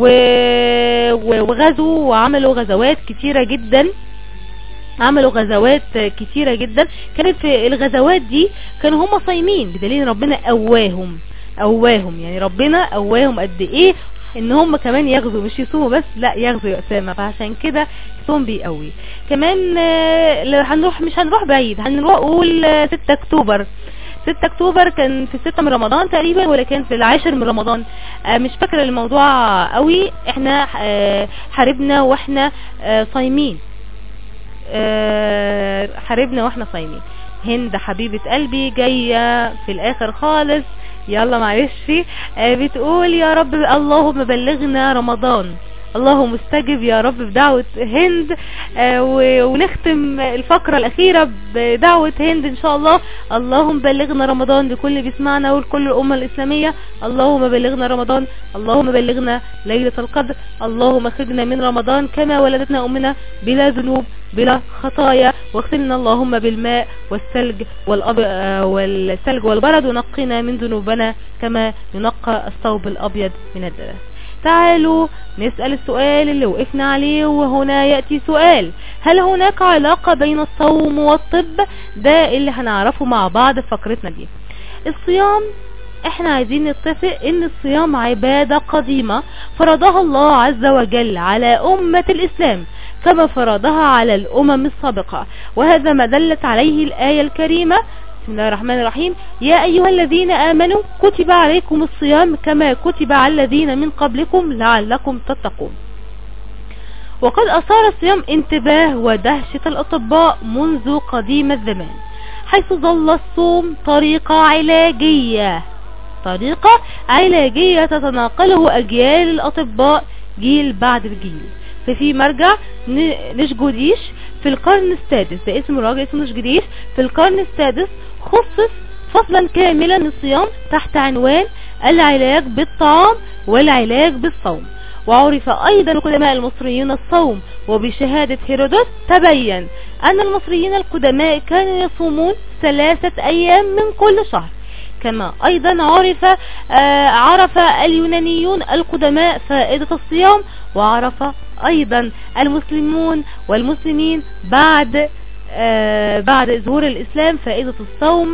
وغزوا وعملوا غزوات كتيرة جدا. كانت في الغزوات دي كانوا هم صايمين، بدليل ربنا قواهم يعني ربنا قواهم قد ايه ان هم كمان يغزوا، مش يصوموا بس، لا يغزوا يا أسامة. فعشان كده الصوم بيقوي. كمان مش هنروح بعيد، هنقول 6 اكتوبر. 6 اكتوبر كان في 6 من رمضان تقريبا، ولا كان في 10 من رمضان، مش فاكرة الموضوع قوي. احنا حاربنا واحنا صايمين، هند حبيبة قلبي جاية في الاخر خالص، يلا معلش، بتقول يا رب اللهم بلغنا رمضان، اللهم استجب يا رب بدعوة هند. ونختم الفقرة الأخيرة بدعوة هند إن شاء الله. اللهم بلغنا رمضان لكل بيسمعنا ولكل الأمة الإسلامية، اللهم بلغنا رمضان، اللهم بلغنا ليلة القدر، اللهم اخرجنا من رمضان كما ولدتنا أمنا بلا ذنوب بلا خطايا، واغسلنا اللهم بالماء والثلج والبرد، ونقنا من ذنوبنا كما ينقى الثوب الأبيض من الدنس. تعالوا نسأل السؤال اللي وقفنا عليه، وهنا يأتي سؤال: هل هناك علاقة بين الصوم والطب؟ ده اللي هنعرفه مع بعض في فقرتنا دي. الصيام احنا عايزين نتفق ان الصيام عبادة قديمة فرضها الله عز وجل على أمة الإسلام كما فرضها على الأمم السابقة، وهذا ما دلت عليه الآية الكريمة. بسم الله الرحمن الرحيم: يا أيها الذين آمنوا كتب عليكم الصيام كما كتب على الذين من قبلكم لعلكم تتقون. وقد أثار الصيام انتباه ودهشة الأطباء منذ قديم الزمان، حيث ظل الصوم طريقة علاجية تتناقله أجيال الأطباء جيل بعد الجيل. ففي مرجع نشجديش في القرن السادس، ده اسم راجع اسمه نشجديش، في القرن السادس خصص فصلا كاملا للصيام تحت عنوان العلاج بالطعام والعلاج بالصوم. وعرف أيضا القدماء المصريين الصوم، وبشهادة هيرودوت تبين أن المصريين القدماء كانوا يصومون 3 أيام من كل شهر. كما أيضا عرف اليونانيون القدماء فائدة الصيام، وعرف أيضا المسلمون والمسلمين بعد ظهور الإسلام فائدة الصوم،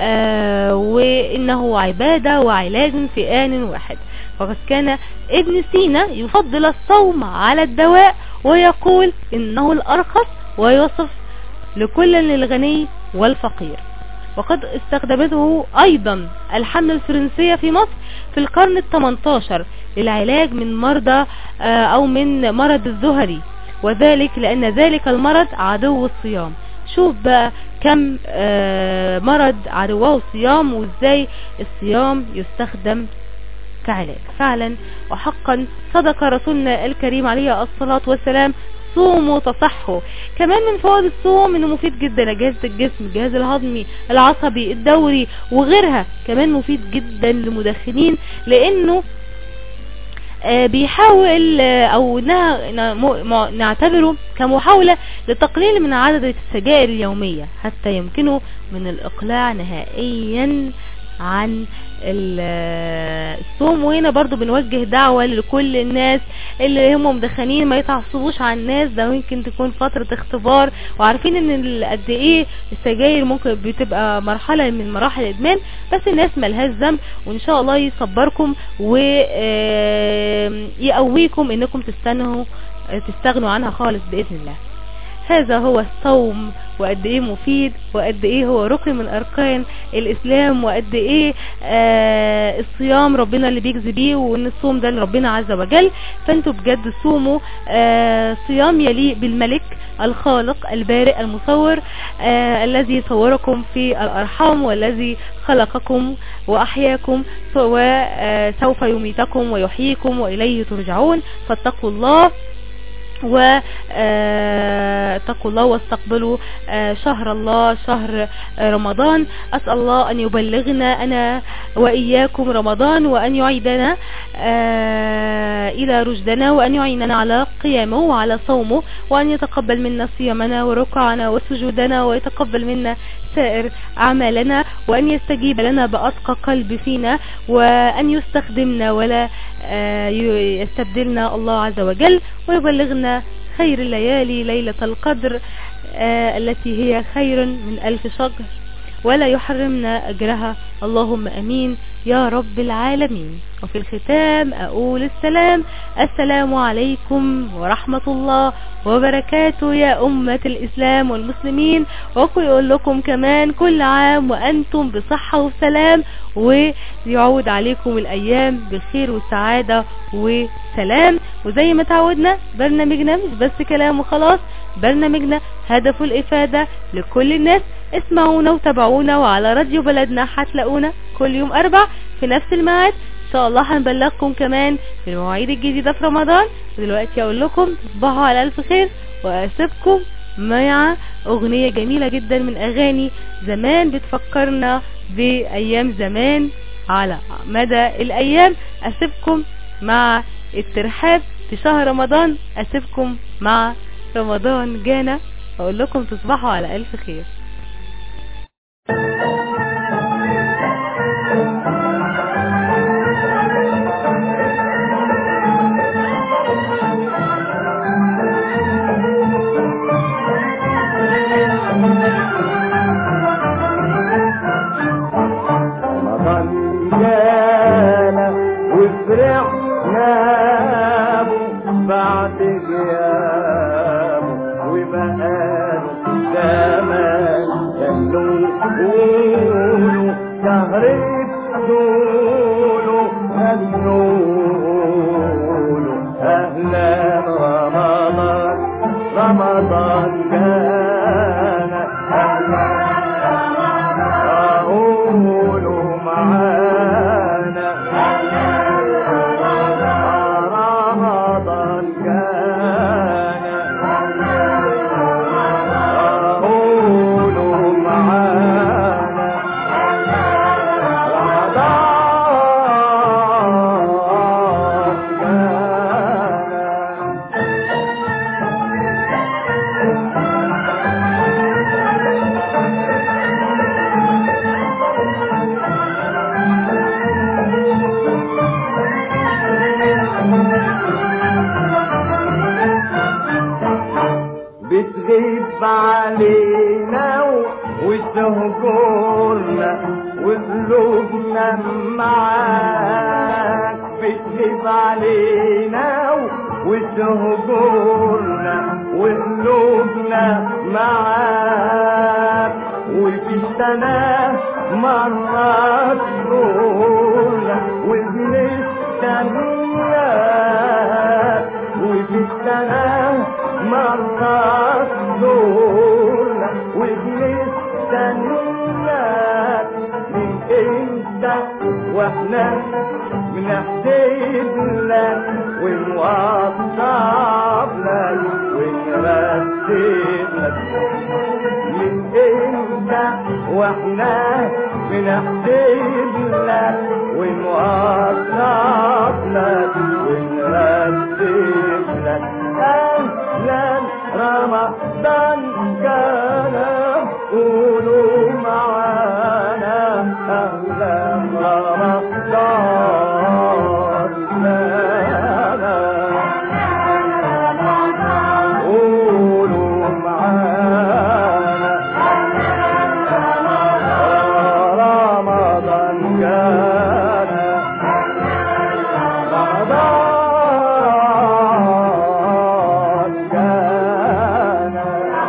وإنه عبادة وعلاج في آن واحد. وقد كان ابن سينا يفضل الصوم على الدواء ويقول إنه الأرخص، ويوصف لكل للغني والفقير. وقد استخدمته أيضا الحملة الفرنسية في مصر في القرن ال18 للعلاج من مرضى أو من مرض الزهري، وذلك لأن ذلك المرض عدو الصيام. شوف بقى كم مرض عدوه الصيام، وازاي الصيام يستخدم كعلاج. فعلا وحقا صدق رسولنا الكريم عليه الصلاة والسلام: صوموا تصحوا. كمان من فوائد الصوم انه مفيد جدا لجهاز الجسم، الجهاز الهضمي، العصبي، الدوري وغيرها. كمان مفيد جدا للمدخنين لانه بيحاول او نعتبره كمحاولة لتقليل من عدد السجائر اليومية حتى يمكنه من الاقلاع نهائيا عن الصوم. وهنا برضو بنوجه دعوة لكل الناس اللي هم مدخنين ما يتعصبوش على الناس، ده ممكن تكون فترة اختبار، وعارفين ان قد ايه السجاير ممكن بتبقى مرحلة من مراحل الادمان، بس الناس ملهاش ذنب، وان شاء الله يصبركم ويقويكم انكم تستغنوا عنها خالص بإذن الله. هذا هو الصوم، وقد ايه مفيد، وقد ايه هو ركن من اركان الاسلام، وقد ايه الصيام ربنا اللي بيجزي بيه، وان الصوم ده لربنا عز وجل. فانتوا بجد صوموا صيام يليق بالملك الخالق البارئ المصور الذي صوركم في الارحام، والذي خلقكم واحياكم، وسوف يميتكم ويحييكم واليه ترجعون. فاتقوا الله واتقوا الله واستقبلوا شهر الله، شهر رمضان. أسأل الله أن يبلغنا أنا وإياكم رمضان، وأن يعيدنا إلى رشدنا، وأن يعيننا على قيامه وعلى صومه، وأن يتقبل منا صيامنا وركعنا وسجودنا، ويتقبل منا سائر أعمالنا، وأن يستجيب لنا بأتقى قلب فينا، وأن يستخدمنا ولا يستبدلنا الله عز وجل، ويبلغنا خير الليالي ليلة القدر التي هي خير من 1000 شهر، ولا يحرمنا أجرها، اللهم أمين يا رب العالمين. وفي الختام أقول السلام عليكم ورحمة الله وبركاته يا أمة الإسلام والمسلمين. وأقول لكم كمان كل عام وأنتم بصحة وسلام، ويعود عليكم الأيام بالخير والسعادة وسلام. وزي ما تعودنا برنامجنا مش بس كلام وخلاص، برنامجنا هدفه الإفادة لكل الناس. اسمعونا وتابعونا، وعلى راديو بلدنا هتلاقونا كل يوم 4 في نفس الميعاد ان شاء الله. هنبلغكم كمان في المواعيد الجديدة في رمضان. ودلوقتي اقول لكم تصبحوا على الف خير، واسيبكم مع اغنية جميلة جدا من اغاني زمان بتفكرنا بايام زمان على مدى الايام. اسيبكم مع الترحاب في شهر رمضان، اسيبكم مع رمضان جانا، اقول لكم تصبحوا على الف خير. رمضان قولوا شهر الدول هنقولوا أهلا رمضان رمضان جانا أهلا قولوا معانا رمضان جانا قولوا معانا رمضان بتغيب علينا وتهجرنا وقلوبنا معاك بتغيب علينا وتهجرنا وقلوبنا معاك وفي السنة مرة تزورنا وبنستناك وفي السنة مرة تزورنا وبنستناك من امتى واحنا بنحسب لك ونوصف لك ونرتب لك من امتى واحنا بنحسب لك ونوصف لك ونرتب لك أهلا رمضان جانا قولوا معانا أهلا رمضان جانا قولوا معانا رمضان جانا رمضان جانا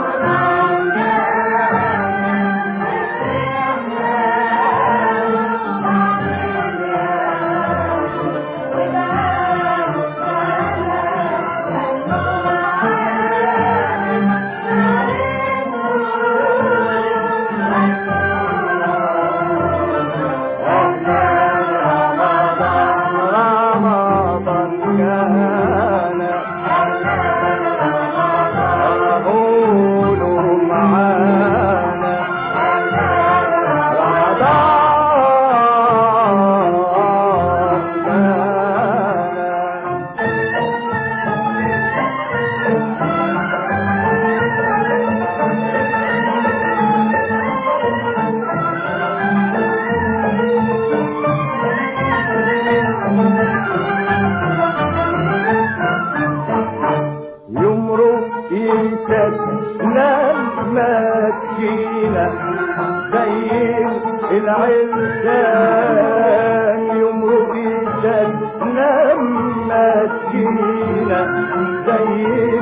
رمضان جانا قولوا معانا رمضان جانا يمرق يتسنى المسكينة زي العرسان يمرق يتسنى المسكينة زي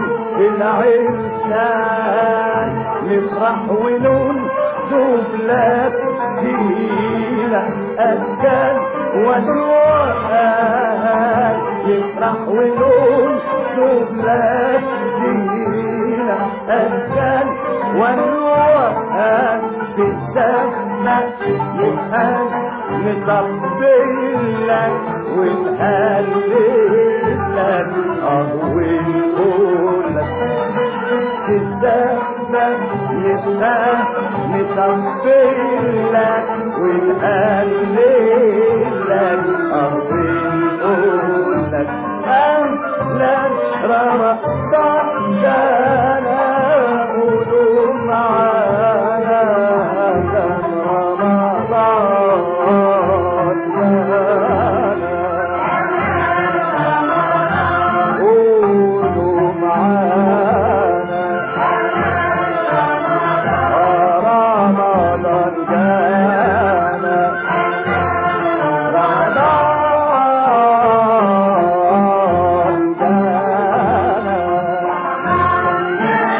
العرسان نفرح وننسب لك دينا أسكن ونوحان يفرح وننسب لك دينا أسكن ونوحان في السماء نبقى نطبل لك ونهلل لك ونقول لك في السماء نبقى نطبل لك ونهلل لك ونقول لك أهلا رمضان جانا قولوا معانا رمضان جانا قولوا معانا رمضان جانا رمضان جانا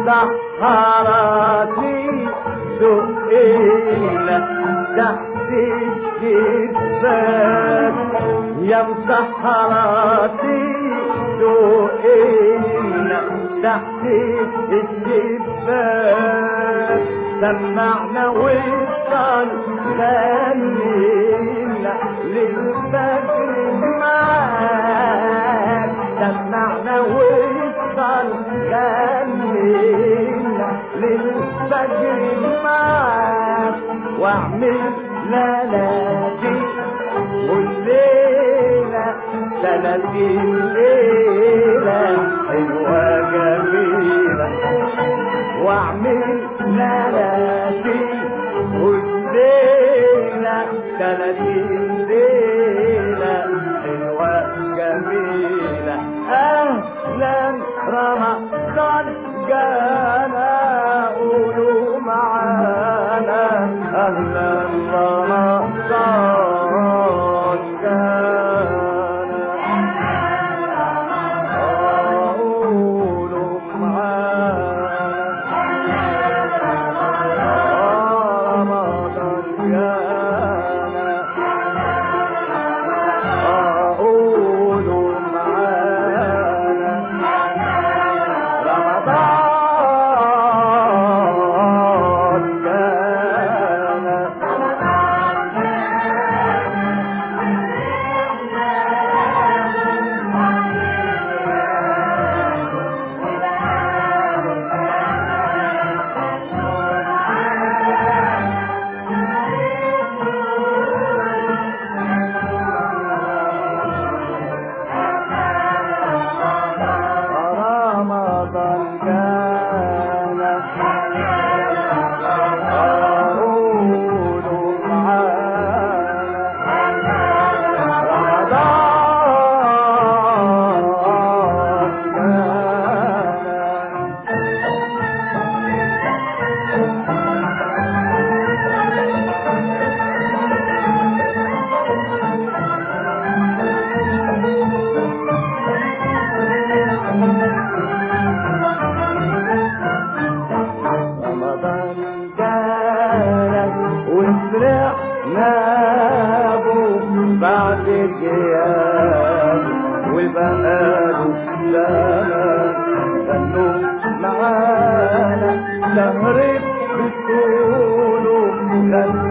مسحراتي دقينا تحت الشباك يا مسحراتي دقينا تحت الشباك سمعنا وصل خلينا للفجر معاك سمعنا وصل خلينا للفجر معاك واعمل ليالي والليلة سنتي الليلة حلوة جميلة واعمل ليالي والليلة سنتي الليلة حلوة جميلة أهلا رمضان جانا قولوا معانا أهلا رمضان جانا قولوا معانا رمضان جانا قولوا معانا رمضان جانا رمضان جانا قولوا معانا رمضان جانا رمضان جانا وفرحنا به بعد الغياب وبقاله زمان غنوا معانا سهرت بطوله